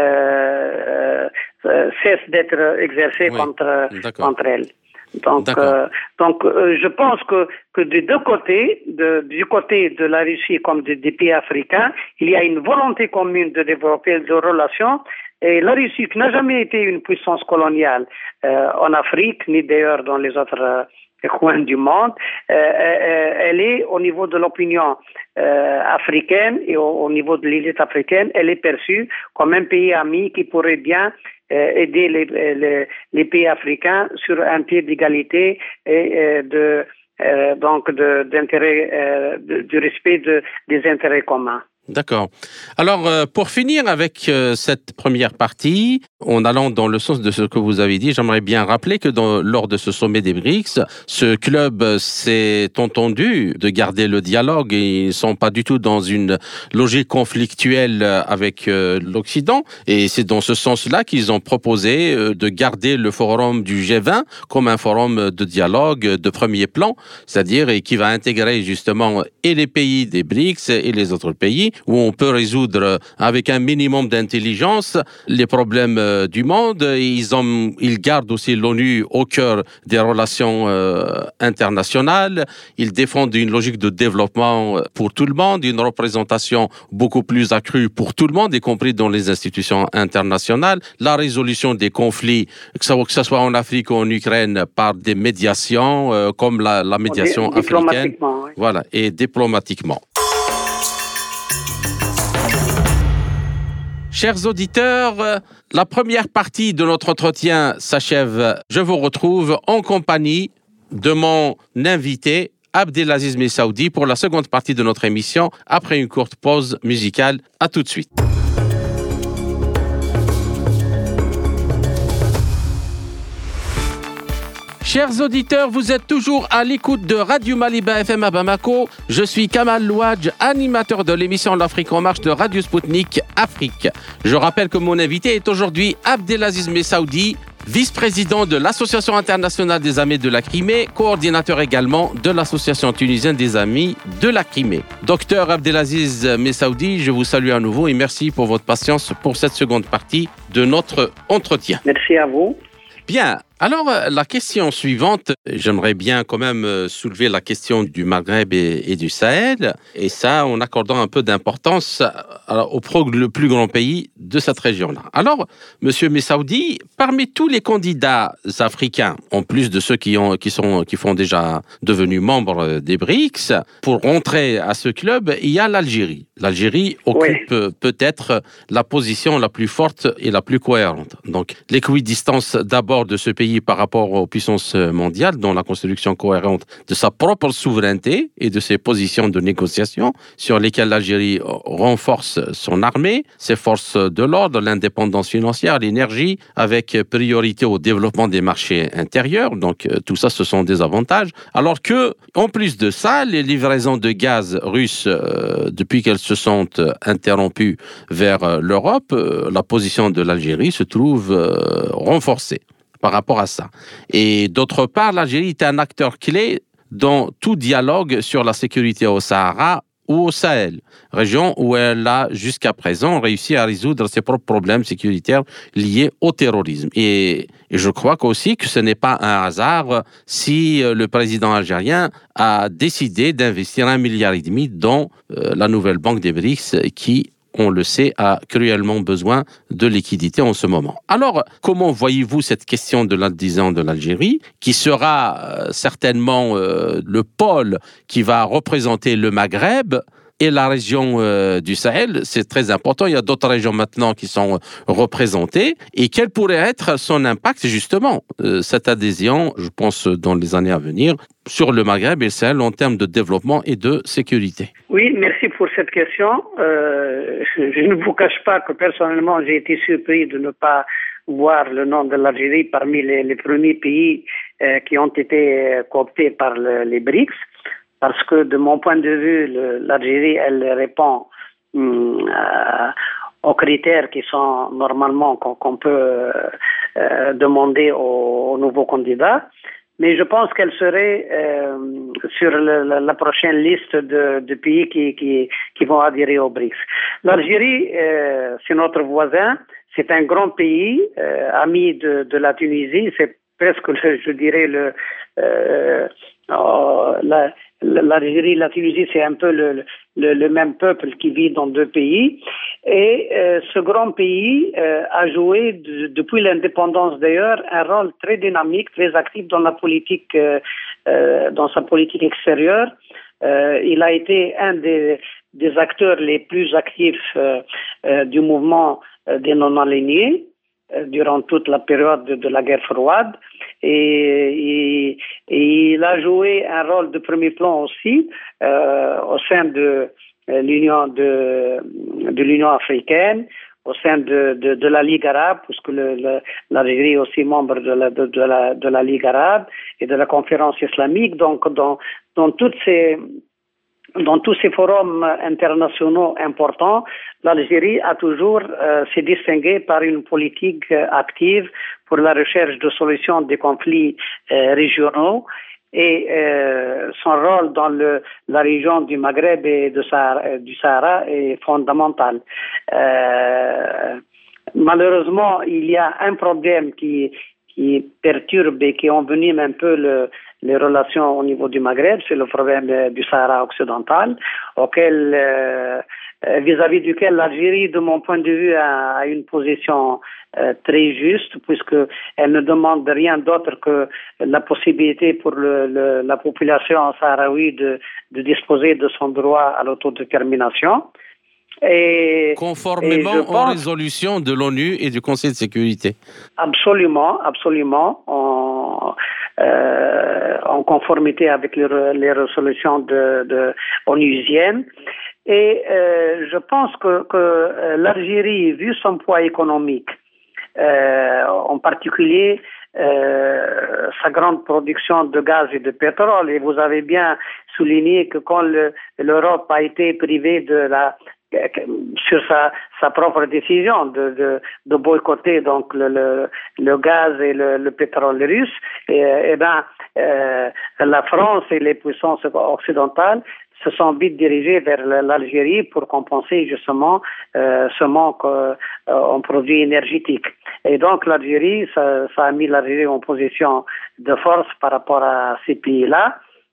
euh, euh, cessent d'être exercées oui. contre, contre elle. Donc, euh, donc euh, je pense que, que des deux côtés, de, du côté de la Russie comme de, des pays africains, il y a une volonté commune de développer des relations. Et la Russie, qui n'a jamais été une puissance coloniale euh, en Afrique, ni d'ailleurs dans les autres euh, coins du monde, euh, euh, elle est au niveau de l'opinion euh, africaine et au, au niveau de l'élite africaine, elle est perçue comme un pays ami qui pourrait bien aider les, les, les pays africains sur un pied d'égalité et de euh, donc de, d'intérêt euh, de, du respect de, des intérêts communs. D'accord. Alors, euh, pour finir avec euh, cette première partie, en allant dans le sens de ce que vous avez dit, j'aimerais bien rappeler que dans, lors de ce sommet des B R I C S, ce club s'est entendu de garder le dialogue. Ils ne sont pas du tout dans une logique conflictuelle avec euh, l'Occident. Et c'est dans ce sens-là qu'ils ont proposé euh, de garder le forum du G vingt comme un forum de dialogue de premier plan, c'est-à-dire et qui va intégrer justement et les pays des B R I C S et les autres pays, où on peut résoudre avec un minimum d'intelligence les problèmes du monde. Ils, ont, ils gardent aussi l'ONU au cœur des relations euh, internationales. Ils défendent une logique de développement pour tout le monde, une représentation beaucoup plus accrue pour tout le monde, y compris dans les institutions internationales. La résolution des conflits, que ce, que ce soit en Afrique ou en Ukraine, par des médiations, euh, comme la, la médiation Dé- africaine. Oui. Voilà, et diplomatiquement. Chers auditeurs, la première partie de notre entretien s'achève. Je vous retrouve en compagnie de mon invité, Abdelaziz Messaoudi, pour la seconde partie de notre émission, après une courte pause musicale. À tout de suite. Chers auditeurs, vous êtes toujours à l'écoute de Radio Maliba F M à Bamako. Je suis Kamal Louadj, animateur de l'émission L'Afrique en marche de Radio Sputnik Afrique. Je rappelle que mon invité est aujourd'hui Abdelaziz Messaoudi, vice-président de l'Association internationale des Amis de la Crimée, coordinateur également de l'Association tunisienne des Amis de la Crimée. Docteur Abdelaziz Messaoudi, je vous salue à nouveau et merci pour votre patience pour cette seconde partie de notre entretien. Merci à vous. Bien. Alors, la question suivante, j'aimerais bien quand même soulever la question du Maghreb et, et du Sahel, et ça en accordant un peu d'importance au pro, le plus grand pays de cette région-là. Alors, Monsieur Messaoudi, parmi tous les candidats africains, en plus de ceux qui, ont, qui, sont, qui font déjà devenus membres des B R I C S, pour rentrer à ce club, il y a l'Algérie. L'Algérie occupe oui. peut-être la position la plus forte et la plus cohérente. Donc, l'équidistance d'abord de ce pays par rapport aux puissances mondiales dans la construction cohérente de sa propre souveraineté et de ses positions de négociation sur lesquelles l'Algérie renforce son armée, ses forces de l'ordre, l'indépendance financière, l'énergie, avec priorité au développement des marchés intérieurs. Donc tout ça, ce sont des avantages. Alors que, en plus de ça, les livraisons de gaz russes, euh, depuis qu'elles se sont interrompues vers l'Europe, euh, la position de l'Algérie se trouve euh, renforcée par rapport à ça. Et d'autre part, l'Algérie est un acteur clé dans tout dialogue sur la sécurité au Sahara ou au Sahel, région où elle a jusqu'à présent réussi à résoudre ses propres problèmes sécuritaires liés au terrorisme. Et, et je crois aussi que ce n'est pas un hasard si le président algérien a décidé d'investir un milliard et demi dans euh, la nouvelle banque des B R I C S qui, on le sait, a cruellement besoin de liquidités en ce moment. Alors, comment voyez-vous cette question de l'adhésion de l'Algérie, qui sera euh, certainement euh, le pôle qui va représenter le Maghreb et la région euh, du Sahel? C'est très important. Il y a d'autres régions maintenant qui sont représentées. Et quel pourrait être son impact, justement, euh, cette adhésion, je pense, dans les années à venir, sur le Maghreb et le Sahel en termes de développement et de sécurité? Oui, merci pour cette question. Euh, je ne vous cache pas que personnellement, j'ai été surpris de ne pas voir le nom de l'Algérie parmi les, les premiers pays euh, qui ont été cooptés par le, les B R I C S. Parce que de mon point de vue, le, l'Algérie, elle répond hum, euh, aux critères qui sont normalement qu'on, qu'on peut euh, demander aux, aux nouveaux candidats. Mais je pense qu'elle serait euh, sur le, la, la prochaine liste de, de pays qui, qui, qui vont adhérer au B R I C S. L'Algérie, euh, c'est notre voisin, c'est un grand pays, euh, ami de, de la Tunisie, c'est presque, le, je dirais, le, euh, oh, la, l'Algérie, la Tunisie, c'est un peu le, le, le même peuple qui vit dans deux pays. Et euh, ce grand pays euh, a joué, de, depuis l'indépendance d'ailleurs, un rôle très dynamique, très actif dans la politique, euh, euh, dans sa politique extérieure. Euh, il a été un des, des acteurs les plus actifs euh, euh, du mouvement euh, des non-alignés durant toute la période de, de la guerre froide. Et, et, et il a joué un rôle de premier plan aussi euh, au sein de euh, l'Union de, de l'Union africaine, au sein de, de, de la Ligue arabe, puisque le, le, l'Algérie est aussi membre de la, de, de, la, de la Ligue arabe et de la conférence islamique. Donc, dans, dans toutes ces Dans tous ces forums internationaux importants, l'Algérie a toujours euh, s'est distinguée par une politique euh, active pour la recherche de solutions des conflits euh, régionaux et euh, son rôle dans le, la région du Maghreb et de Sahara, du Sahara est fondamental. Euh, malheureusement, il y a un problème qui qui perturbe et qui envenime un peu le, les relations au niveau du Maghreb, c'est le problème du Sahara occidental, auquel, euh, vis-à-vis duquel l'Algérie, de mon point de vue, a, a une position euh, très juste, puisqu'elle ne demande rien d'autre que la possibilité pour le, le, la population sahraoui de, de disposer de son droit à l'autodétermination. Et, Conformément et pense, aux résolutions de l'ONU et du Conseil de sécurité. Absolument, absolument, en, euh, en conformité avec les, les résolutions de, de onusiennes. Et euh, je pense que, que l'Algérie, vu son poids économique, euh, en particulier euh, sa grande production de gaz et de pétrole, et vous avez bien souligné que quand le, l'Europe a été privée de la sur sa, sa propre décision de, de, de boycotter donc le, le, le gaz et le, le pétrole russe, et, et ben euh, la France et les puissances occidentales se sont vite dirigées vers l'Algérie pour compenser justement euh, ce manque euh, en produits énergétiques. Et donc l'Algérie, ça, ça a mis l'Algérie en position de force par rapport à ces pays-là.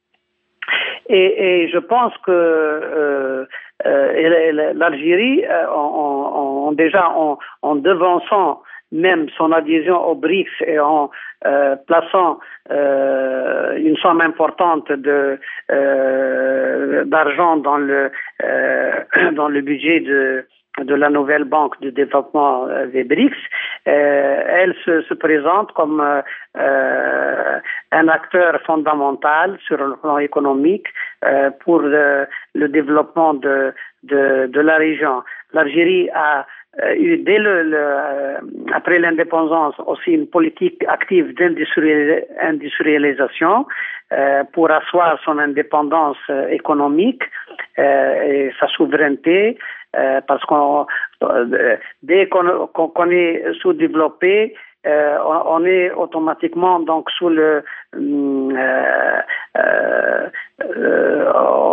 Et, et je pense que euh, euh, l'Algérie, en, en, en déjà en, en devançant même son adhésion au B R I C S et en euh, plaçant euh, une somme importante de euh, d'argent dans le euh, dans le budget de de la nouvelle banque de développement des B R I C S, euh, elle se, se présente comme euh, un acteur fondamental sur le plan économique euh, pour le, le développement de, de, de la région. L'Algérie a euh, eu dès le, le euh, après l'indépendance aussi une politique active d'industrialisation euh, pour asseoir son indépendance euh, économique euh, et sa souveraineté. Euh, parce qu'on euh, dès qu'on, qu'on est sous-développé euh, on, on est automatiquement donc sous le euh, euh, euh,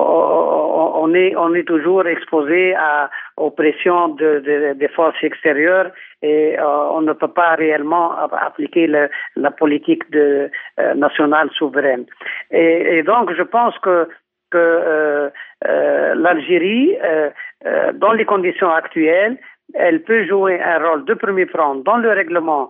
on est on est toujours exposé à aux pressions de, de, des forces extérieures et euh, on ne peut pas réellement appliquer le, la politique de, euh, nationale souveraine. Et, et donc je pense que que euh, euh, l'Algérie, euh, euh, dans les conditions actuelles, elle peut jouer un rôle de premier plan dans le règlement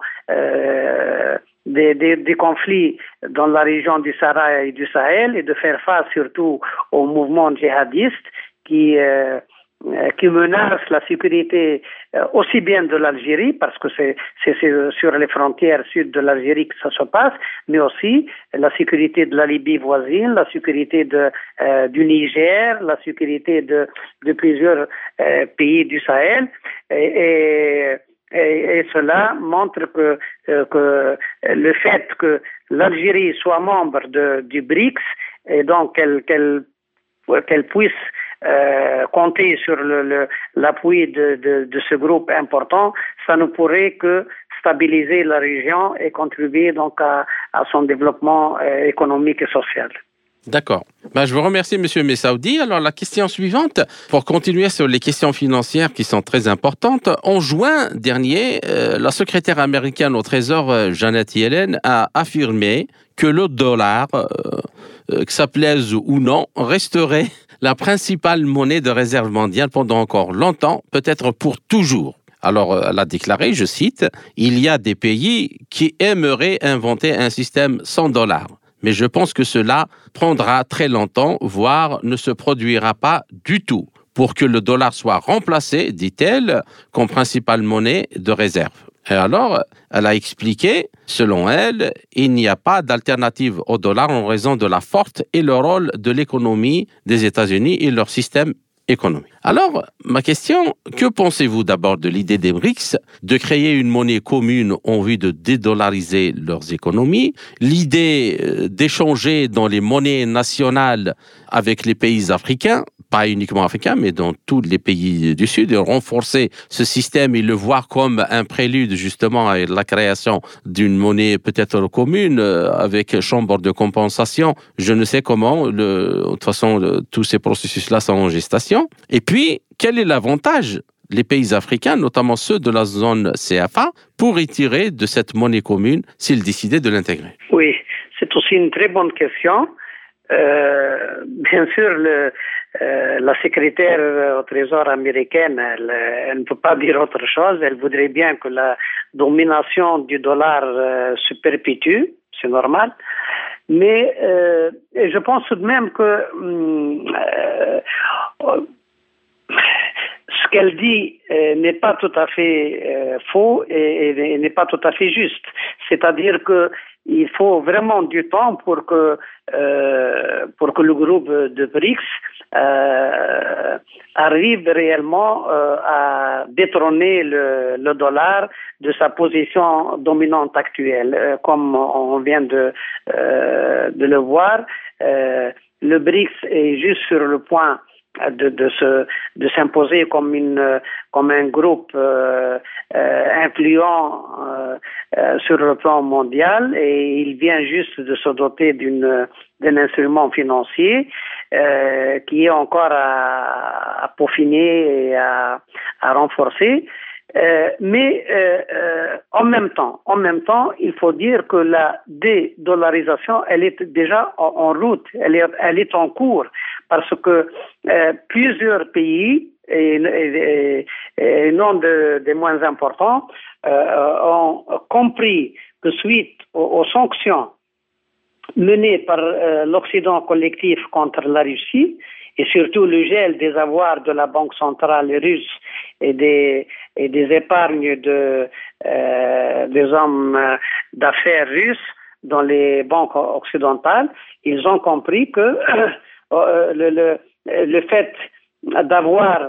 euh, des, des, des conflits dans la région du Sahara et du Sahel et de faire face surtout aux mouvements djihadistes qui euh, qui menacent la sécurité euh, aussi bien de l'Algérie, parce que c'est, c'est, c'est sur les frontières sud de l'Algérie que ça se passe, mais aussi la sécurité de la Libye voisine, la sécurité de, euh, du Niger, la sécurité de, de plusieurs euh, pays du Sahel. Et, et, et, et cela montre que, euh, que le fait que l'Algérie soit membre de, du BRICS et donc qu'elle, qu'elle, qu'elle puisse Euh, compter sur le, le, l'appui de, de, de ce groupe important, ça ne pourrait que stabiliser la région et contribuer donc à, à son développement euh, économique et social. D'accord. Ben, je vous remercie, Monsieur Messaoudi. Alors, la question suivante, pour continuer sur les questions financières qui sont très importantes. En juin dernier, euh, la secrétaire américaine au Trésor, euh, Janet Yellen, a affirmé que le dollar, euh, euh, que ça plaise ou non, resterait la principale monnaie de réserve mondiale pendant encore longtemps, peut-être pour toujours. Alors, elle a déclaré, je cite, « Il y a des pays qui aimeraient inventer un système sans dollar. Mais je pense que cela prendra très longtemps, voire ne se produira pas du tout, pour que le dollar soit remplacé, dit-elle, comme principale monnaie de réserve. » Et alors, elle a expliqué, selon elle, il n'y a pas d'alternative au dollar en raison de la force et le rôle de l'économie des États-Unis et leur système économique. Alors, ma question, que pensez-vous d'abord de l'idée des BRICS de créer une monnaie commune en vue de dédollariser leurs économies, l'idée d'échanger dans les monnaies nationales avec les pays africains, pas uniquement africains, mais dans tous les pays du Sud, et renforcer ce système et le voir comme un prélude justement à la création d'une monnaie peut-être commune avec chambre de compensation, je ne sais comment, le, de toute façon, le, tous ces processus-là sont en gestation. Et puis, quel est l'avantage les pays africains, notamment ceux de la zone C F A, pourraient tirer de cette monnaie commune s'ils décidaient de l'intégrer? Oui, c'est aussi une très bonne question. Euh, bien sûr, le, euh, la secrétaire au Trésor américaine, elle, elle ne peut pas dire autre chose. Elle voudrait bien que la domination du dollar euh, se perpétue, c'est normal. Mais euh, je pense tout de même que euh, euh, ce qu'elle dit euh, n'est pas tout à fait euh, faux et, et n'est pas tout à fait juste. C'est-à-dire que il faut vraiment du temps pour que euh, pour que le groupe de BRICS euh, arrive réellement euh, à détrôner le, le dollar de sa position dominante actuelle. Euh, comme on vient de euh, de le voir, euh, le BRICS est juste sur le point de de se de s'imposer comme une comme un groupe euh, euh, influent euh, euh, sur le plan mondial, et il vient juste de se doter d'une d'un instrument financier euh, qui est encore à, à peaufiner et à, à renforcer. Euh, mais euh, euh, en même temps, en même temps, il faut dire que la dédollarisation, elle est déjà en, en route, elle est, elle est en cours, parce que euh, plusieurs pays, et, et, et non de, des moins importants, euh, ont compris que suite aux, aux sanctions menées par euh, l'Occident collectif contre la Russie, et surtout le gel des avoirs de la Banque centrale russe et des, et des épargnes de, euh, des hommes d'affaires russes dans les banques occidentales, ils ont compris que euh, le, le, le fait d'avoir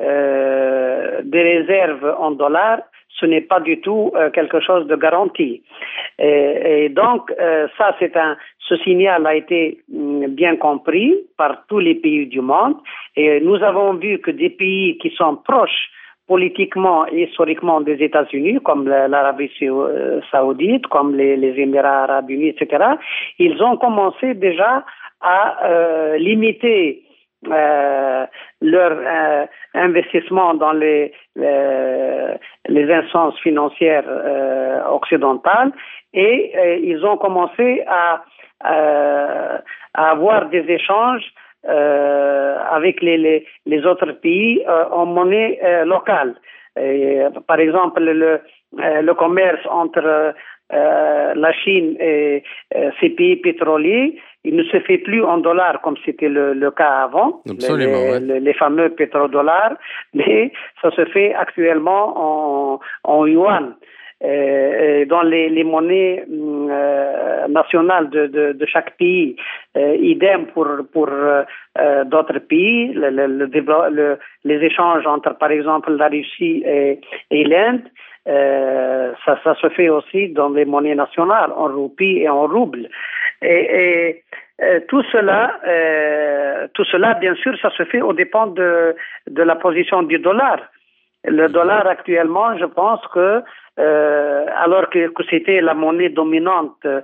euh, des réserves en dollars, ce n'est pas du tout euh, quelque chose de garanti. Et, et donc, euh, ça, c'est un, ce signal a été mm, bien compris par tous les pays du monde. Et nous avons vu que des pays qui sont proches politiquement et historiquement des États-Unis, comme l'Arabie saoudite, comme les, les Émirats arabes unis, et cetera, ils ont commencé déjà à euh, limiter euh, leur euh, investissement dans les, les, les instances financières euh, occidentales et euh, ils ont commencé à, euh, à avoir des échanges euh, avec les, les, les autres pays euh, en monnaie euh, locale. Et, par exemple, le, euh, le commerce entre euh, la Chine et euh, ces pays pétroliers, il ne se fait plus en dollars comme c'était le, le cas avant, Absolument, les, ouais. les, les fameux pétrodollars, mais ça se fait actuellement en, en yuan. Euh, dans les, les monnaies euh, nationales de, de, de chaque pays. Euh, idem pour, pour euh, d'autres pays, le, le, le, le, les échanges entre, par exemple, la Russie et, et l'Inde, euh, ça, ça se fait aussi dans les monnaies nationales, en roupies et en roubles. Et, et euh, tout cela, euh, tout cela, bien sûr, ça se fait au dépend de, de la position du dollar. Le dollar actuellement, je pense que, euh, alors que, que c'était la monnaie dominante euh,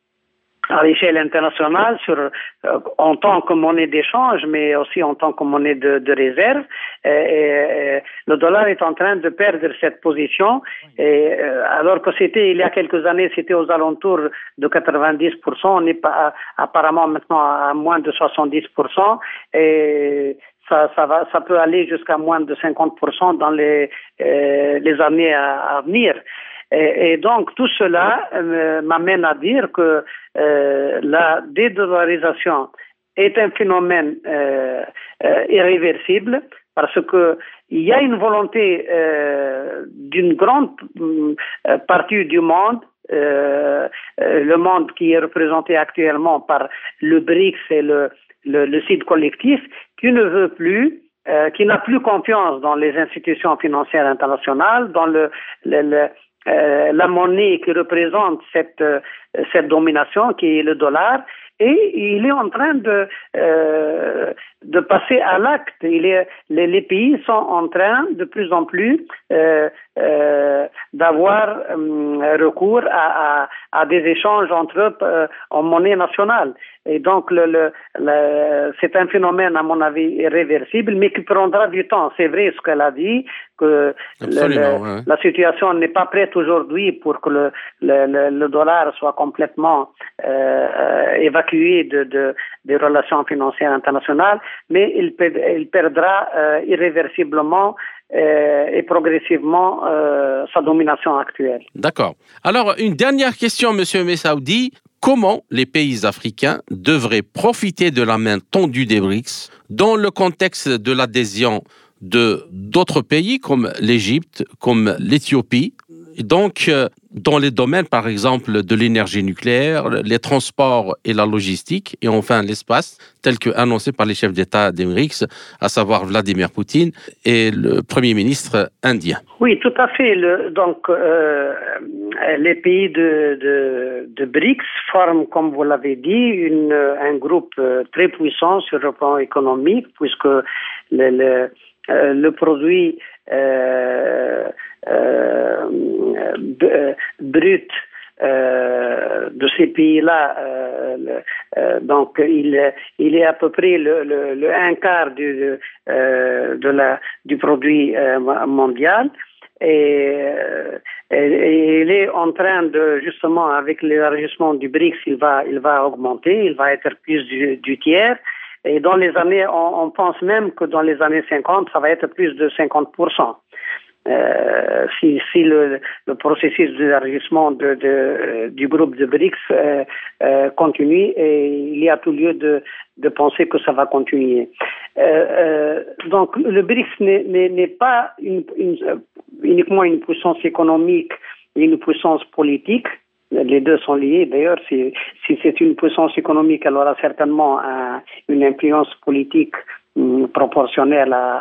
à l'échelle internationale, sur, euh, en tant que monnaie d'échange, mais aussi en tant que monnaie de, de réserve, et, et, le dollar est en train de perdre cette position. Et, euh, alors que c'était il y a quelques années, c'était aux alentours de quatre-vingt-dix pour cent, on est pas, apparemment maintenant à moins de soixante-dix pour cent. Et Ça, ça, va, ça peut aller jusqu'à moins de cinquante pour cent dans les, euh, les années à, à venir. Et, et donc, tout cela euh, m'amène à dire que euh, la dédollarisation est un phénomène euh, euh, irréversible parce que il y a une volonté euh, d'une grande euh, partie du monde, euh, euh, le monde qui est représenté actuellement par le BRICS et le Le, le site collectif, qui ne veut plus, euh, qui n'a plus confiance dans les institutions financières internationales, dans le, le, le euh, la monnaie qui représente cette, euh, cette domination, qui est le dollar, et il est en train de, euh, de passer à l'acte. Il est, les, les pays sont en train de plus en plus euh, euh, d'avoir euh, recours à, à, à des échanges entre eux euh, en monnaie nationale. Et donc, le, le, le, c'est un phénomène, à mon avis, irréversible, mais qui prendra du temps. C'est vrai ce qu'elle a dit, que le, le, ouais. la situation n'est pas prête aujourd'hui pour que le, le, le, le dollar soit complètement euh, évacué de, de, des relations financières internationales, mais il, il perdra euh, irréversiblement euh, et progressivement euh, sa domination actuelle. D'accord. Alors, une dernière question, Monsieur Messaoudi. Comment les pays africains devraient profiter de la main tendue des BRICS dans le contexte de l'adhésion de d'autres pays comme l'Égypte, comme l'Éthiopie, et donc euh, dans les domaines par exemple de l'énergie nucléaire, les transports et la logistique, et enfin l'espace, tel que annoncé par les chefs d'État des BRICS, à savoir Vladimir Poutine et le Premier ministre indien. Oui, tout à fait. Le, donc, euh, les pays de, de, de BRICS forment, comme vous l'avez dit, une, un groupe très puissant sur le plan économique, puisque le, le, euh, le produit euh, euh, brut Euh, de ces pays-là, euh, le, euh, donc il, il est à peu près le, le, le un quart du, euh, de la, du produit euh, mondial. Et, et, et il est en train de, justement, avec l'élargissement du BRICS, il va, il va augmenter, il va être plus du, du tiers. Et dans les années, on, on pense même que dans les années cinquante, ça va être plus de cinquante pour cent. Euh, si, si le, le processus d'élargissement de, de, du groupe de BRICS euh, euh, continue, et il y a tout lieu de, de penser que ça va continuer. Euh, euh, donc le BRICS n'est, n'est, n'est pas une, une, uniquement une puissance économique et une puissance politique. Les deux sont liés. D'ailleurs, si, si c'est une puissance économique, elle aura certainement un, une influence politique proportionnelle à,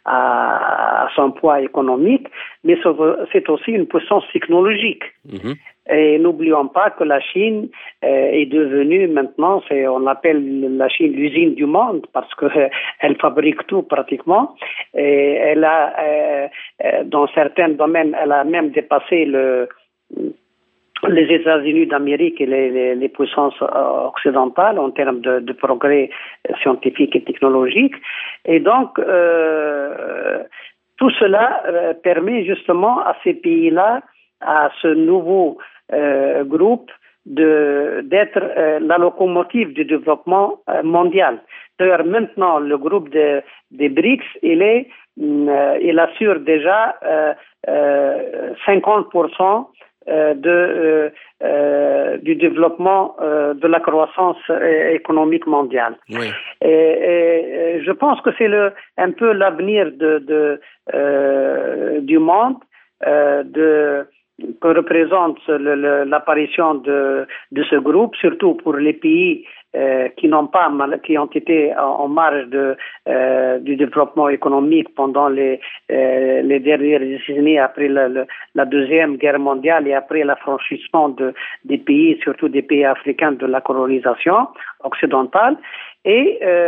à, à son poids économique, mais c'est aussi une puissance technologique. Mmh. Et n'oublions pas que la Chine euh, est devenue maintenant, c'est, on l'appelle la Chine l'usine du monde parce que euh, elle fabrique tout pratiquement. Et elle a, euh, euh, dans certains domaines, elle a même dépassé le, les États-Unis d'Amérique et les, les, les puissances occidentales en termes de, de progrès scientifique et technologique. Et donc, euh, tout cela euh, permet justement à ces pays-là, à ce nouveau Euh, groupe de d'être euh, la locomotive du développement euh, mondial. D'ailleurs, maintenant, le groupe de, des BRICS, il est, euh, il assure déjà euh, euh, cinquante pour cent euh, de euh, euh, du développement euh, de la croissance euh, économique mondiale. Oui. Et, et je pense que c'est le un peu l'avenir de, de euh, du monde euh, de que représente le, le, l'apparition de, de ce groupe, surtout pour les pays euh, qui n'ont pas, qui ont été en, en marge de, euh, du développement économique pendant les, euh, les dernières décennies après la, la, la deuxième guerre mondiale et après l'affranchissement de, des pays, surtout des pays africains de la colonisation occidentale. Et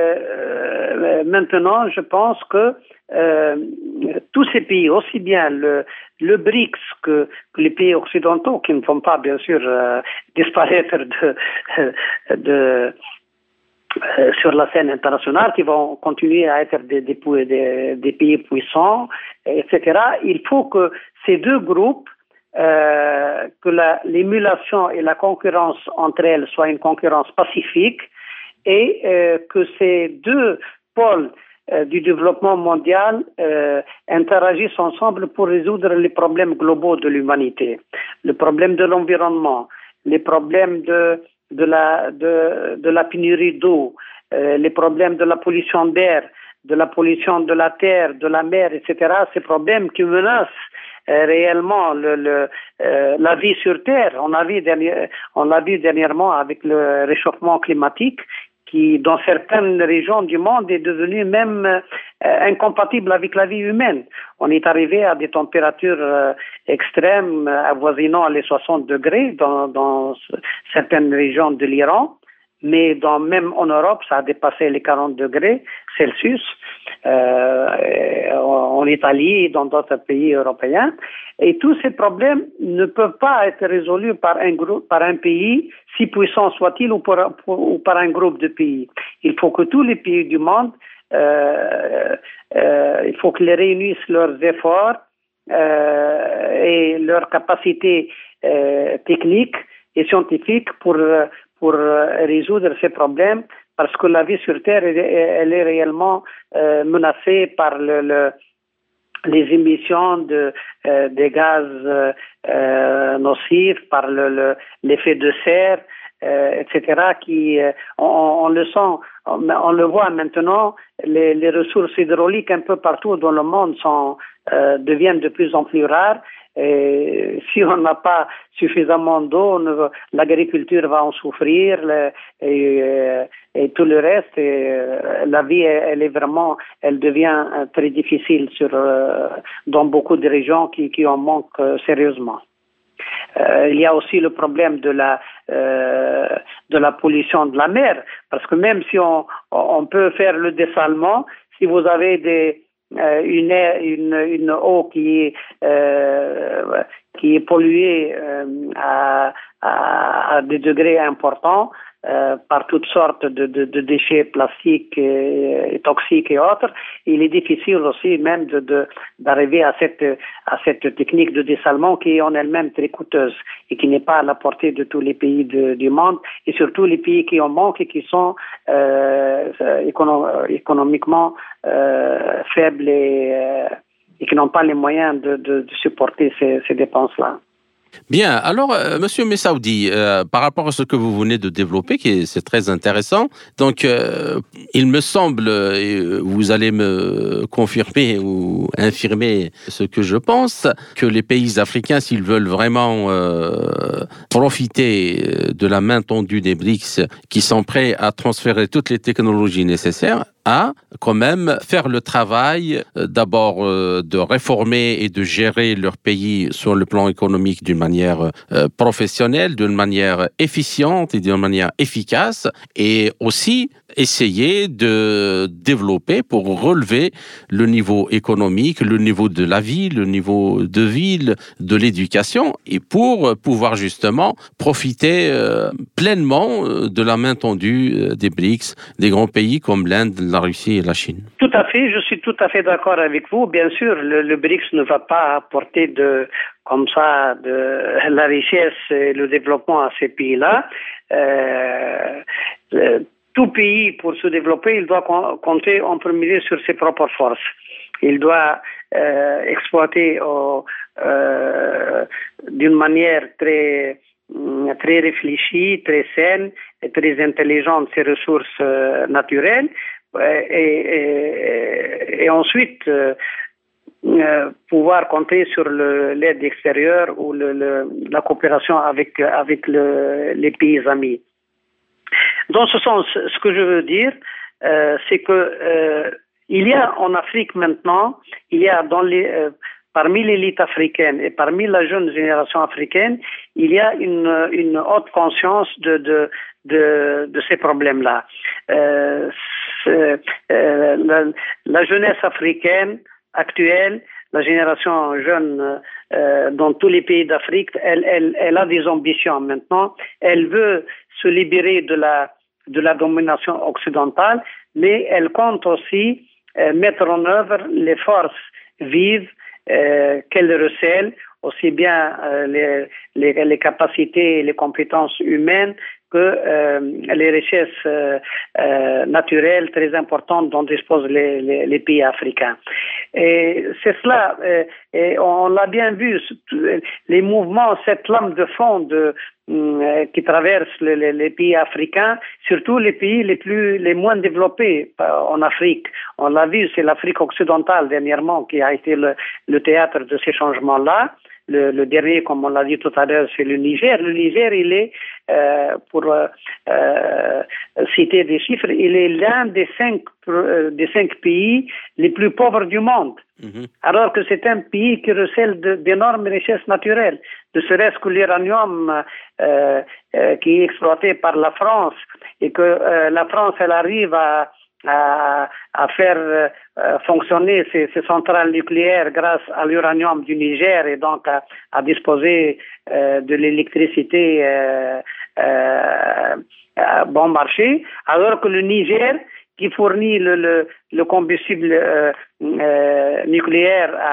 euh, maintenant, je pense que euh, tous ces pays, aussi bien le, le BRICS que, que les pays occidentaux, qui ne vont pas bien sûr euh, disparaître de, de, euh, sur la scène internationale, qui vont continuer à être des, des, des, des pays puissants, et cetera. Il faut que ces deux groupes, euh, que la, l'émulation et la concurrence entre elles soient une concurrence pacifique, et euh, que ces deux pôles euh, du développement mondial euh, interagissent ensemble pour résoudre les problèmes globaux de l'humanité, le problème de l'environnement, les problèmes de, de, la, de, de la pénurie d'eau, euh, les problèmes de la pollution d'air, de la pollution de la terre, de la mer, et cetera. Ces problèmes qui menacent euh, réellement le, le, euh, la vie sur Terre. On a vu dernier, on l'a vu dernièrement avec le réchauffement climatique, qui, dans certaines régions du monde, est devenu même euh, incompatible avec la vie humaine. On est arrivé à des températures euh, extrêmes, euh, avoisinant les soixante degrés dans, dans certaines régions de l'Iran, mais dans, même en Europe, ça a dépassé les quarante degrés Celsius, euh, en Italie et dans d'autres pays européens. Et tous ces problèmes ne peuvent pas être résolus par un groupe, par un pays, si puissant soit-il, ou, pour, pour, ou par un groupe de pays. Il faut que tous les pays du monde, euh, euh, il faut qu'ils réunissent leurs efforts euh, et leurs capacités euh, techniques et scientifiques pour, pour résoudre ces problèmes, parce que la vie sur Terre, elle, elle est réellement euh, menacée par le, le les émissions de, euh, des gaz euh, nocifs, par le, le, l'effet de serre, euh, et cetera, qui, euh, on, on le sent, on, on le voit maintenant, les, les ressources hydrauliques un peu partout dans le monde sont, euh, deviennent de plus en plus rares. Et si on n'a pas suffisamment d'eau, ne, l'agriculture va en souffrir, le, et, et tout le reste. Et la vie, elle est vraiment, elle devient très difficile sur, dans beaucoup de régions qui, qui en manquent sérieusement. Euh, il y a aussi le problème de la euh, de la pollution de la mer, parce que même si on on peut faire le dessalement, si vous avez des Euh, une, une, une eau qui est, euh, qui est polluée euh, à, à, à des degrés importants euh, par toutes sortes de, de, de déchets plastiques et, et toxiques et autres, il est difficile aussi même de, de, d'arriver à cette, à cette technique de dessalement qui est en elle-même très coûteuse et qui n'est pas à la portée de tous les pays de, du monde, et surtout les pays qui en manquent et qui sont euh, économ- économiquement euh, faibles et, euh, et qui n'ont pas les moyens de, de, de supporter ces, ces dépenses-là. Bien, alors, euh, Monsieur Messaoudi, euh, par rapport à ce que vous venez de développer, qui est, c'est très intéressant, donc euh, il me semble, et vous allez me confirmer ou infirmer ce que je pense, que les pays africains, s'ils veulent vraiment euh, profiter de la main tendue des BRICS, qui sont prêts à transférer toutes les technologies nécessaires, à quand même faire le travail euh, d'abord euh, de réformer et de gérer leur pays sur le plan économique d'une manière euh, professionnelle, d'une manière efficiente et d'une manière efficace, et aussi essayer de développer pour relever le niveau économique, le niveau de la vie, le niveau de vie, de l'éducation, et pour pouvoir justement profiter euh, pleinement de la main tendue euh, des B R I C S, des grands pays comme l'Inde, la Russie et la Chine. Tout à fait, je suis tout à fait d'accord avec vous. Bien sûr, le, le B R I C S ne va pas apporter de, comme ça, de la richesse et le développement à ces pays-là. Euh, le, tout pays, pour se développer, il doit compter en premier lieu sur ses propres forces. Il doit euh, exploiter euh, euh, d'une manière très très réfléchie, très saine et très intelligente ses ressources euh, naturelles et, et, et ensuite euh, euh, pouvoir compter sur le, l'aide extérieure ou le, le, la coopération avec, avec le, les pays amis. Dans ce sens, ce que je veux dire, euh, c'est que euh, il y a en Afrique maintenant, il y a dans les euh, parmi l'élite africaine et parmi la jeune génération africaine, il y a une, une haute conscience de, de, de, de ces problèmes-là. Euh, euh, la, la jeunesse africaine actuelle, la génération jeune euh, dans tous les pays d'Afrique, elle, elle, elle a des ambitions maintenant. Elle veut se libérer de la, de la domination occidentale, mais elle compte aussi euh, mettre en œuvre les forces vives Euh, qu'elle recèle, aussi bien euh, les, les, les capacités et les compétences humaines que euh, les richesses euh, euh, naturelles très importantes dont disposent les, les, les pays africains. Et c'est cela, euh, et on l'a bien vu, les mouvements, cette lame de fond de, euh, qui traverse les, les, les pays africains, surtout les pays les plus, les moins développés euh, en Afrique. On l'a vu, c'est l'Afrique occidentale dernièrement qui a été le, le théâtre de ces changements-là. Le, le dernier, comme on l'a dit tout à l'heure, c'est le Niger. Le Niger, il est, euh, pour euh, euh, citer des chiffres, il est l'un des cinq, euh, des cinq pays les plus pauvres du monde. Mmh. Alors que c'est un pays qui recèle de, d'énormes richesses naturelles. Ne serait-ce que l'uranium euh, euh, qui est exploité par la France et que euh, la France, elle arrive à À, à faire euh, fonctionner ces, ces centrales nucléaires grâce à l'uranium du Niger et donc à, à disposer euh, de l'électricité euh, euh, à bon marché, alors que le Niger, qui fournit le, le, le combustible euh, euh, nucléaire à,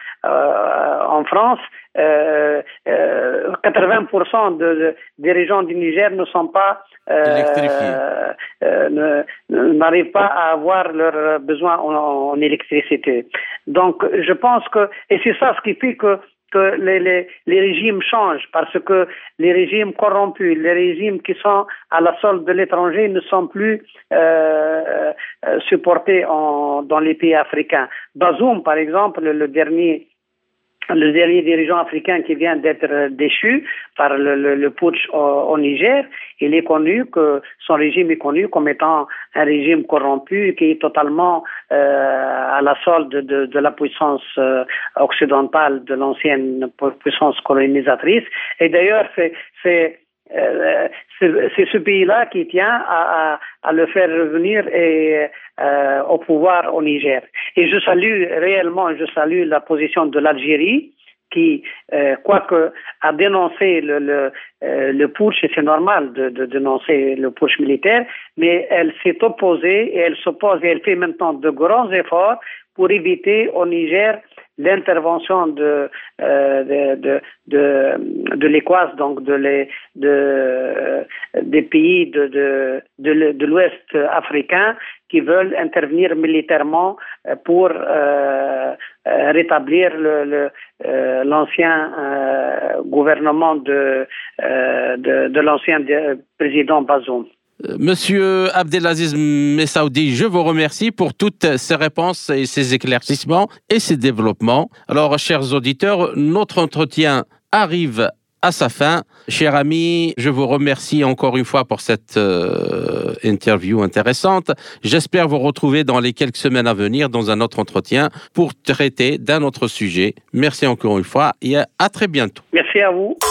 à, en France, euh, euh, quatre-vingts pour cent de, de, des régions du Niger ne sont pas euh, euh, ne, n'arrivent pas à avoir leurs besoins en, en électricité. Donc, je pense que, et c'est ça ce qui fait que que les, les, les régimes changent, parce que les régimes corrompus, les régimes qui sont à la solde de l'étranger ne sont plus euh, supportés en, dans les pays africains. Bazoum, par exemple, le, le dernier le dernier dirigeant africain qui vient d'être déchu par le, le, le putsch au, au Niger, il est connu que son régime est connu comme étant un régime corrompu qui est totalement euh, à la solde de, de la puissance euh, occidentale, de l'ancienne puissance colonisatrice. Et d'ailleurs, c'est, c'est Euh, c'est, c'est ce pays-là qui tient à, à, à le faire revenir et, euh, au pouvoir au Niger. Et je salue réellement, je salue la position de l'Algérie qui, euh, quoique, a dénoncé le, le, euh, le putsch, et c'est normal de, de dénoncer le putsch militaire, mais elle s'est opposée et elle s'oppose et elle fait maintenant de grands efforts pour éviter au Niger l'intervention de, euh, de, de, de, de l'ECOWAS, donc de les, de, des pays de, de, de, de l'Ouest africain qui veulent intervenir militairement pour euh, rétablir le, le, euh, l'ancien euh, gouvernement de, euh, de, de l'ancien président Bazoum. Monsieur Abdelaziz Messaoudi, je vous remercie pour toutes ces réponses et ces éclaircissements et ces développements. Alors, chers auditeurs, notre entretien arrive à sa fin. Cher ami, je vous remercie encore une fois pour cette euh, interview intéressante. J'espère vous retrouver dans les quelques semaines à venir dans un autre entretien pour traiter d'un autre sujet. Merci encore une fois et à très bientôt. Merci à vous.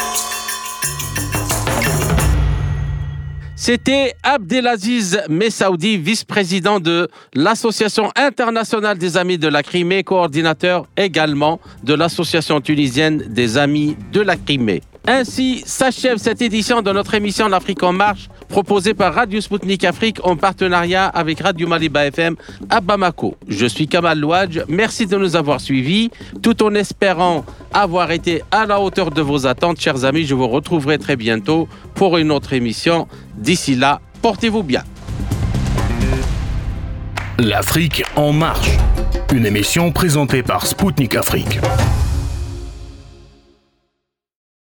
C'était Abdelaziz Messaoudi, vice-président de l'Association internationale des Amis de la Crimée, coordinateur également de l'Association tunisienne des Amis de la Crimée. Ainsi s'achève cette édition de notre émission L'Afrique en marche, proposée par Radio Spoutnik Afrique en partenariat avec Radio Maliba F M à Bamako. Je suis Kamal Louadj, merci de nous avoir suivis, tout en espérant avoir été à la hauteur de vos attentes. Chers amis, je vous retrouverai très bientôt pour une autre émission. D'ici là, portez-vous bien. L'Afrique en marche, une émission présentée par Spoutnik Afrique.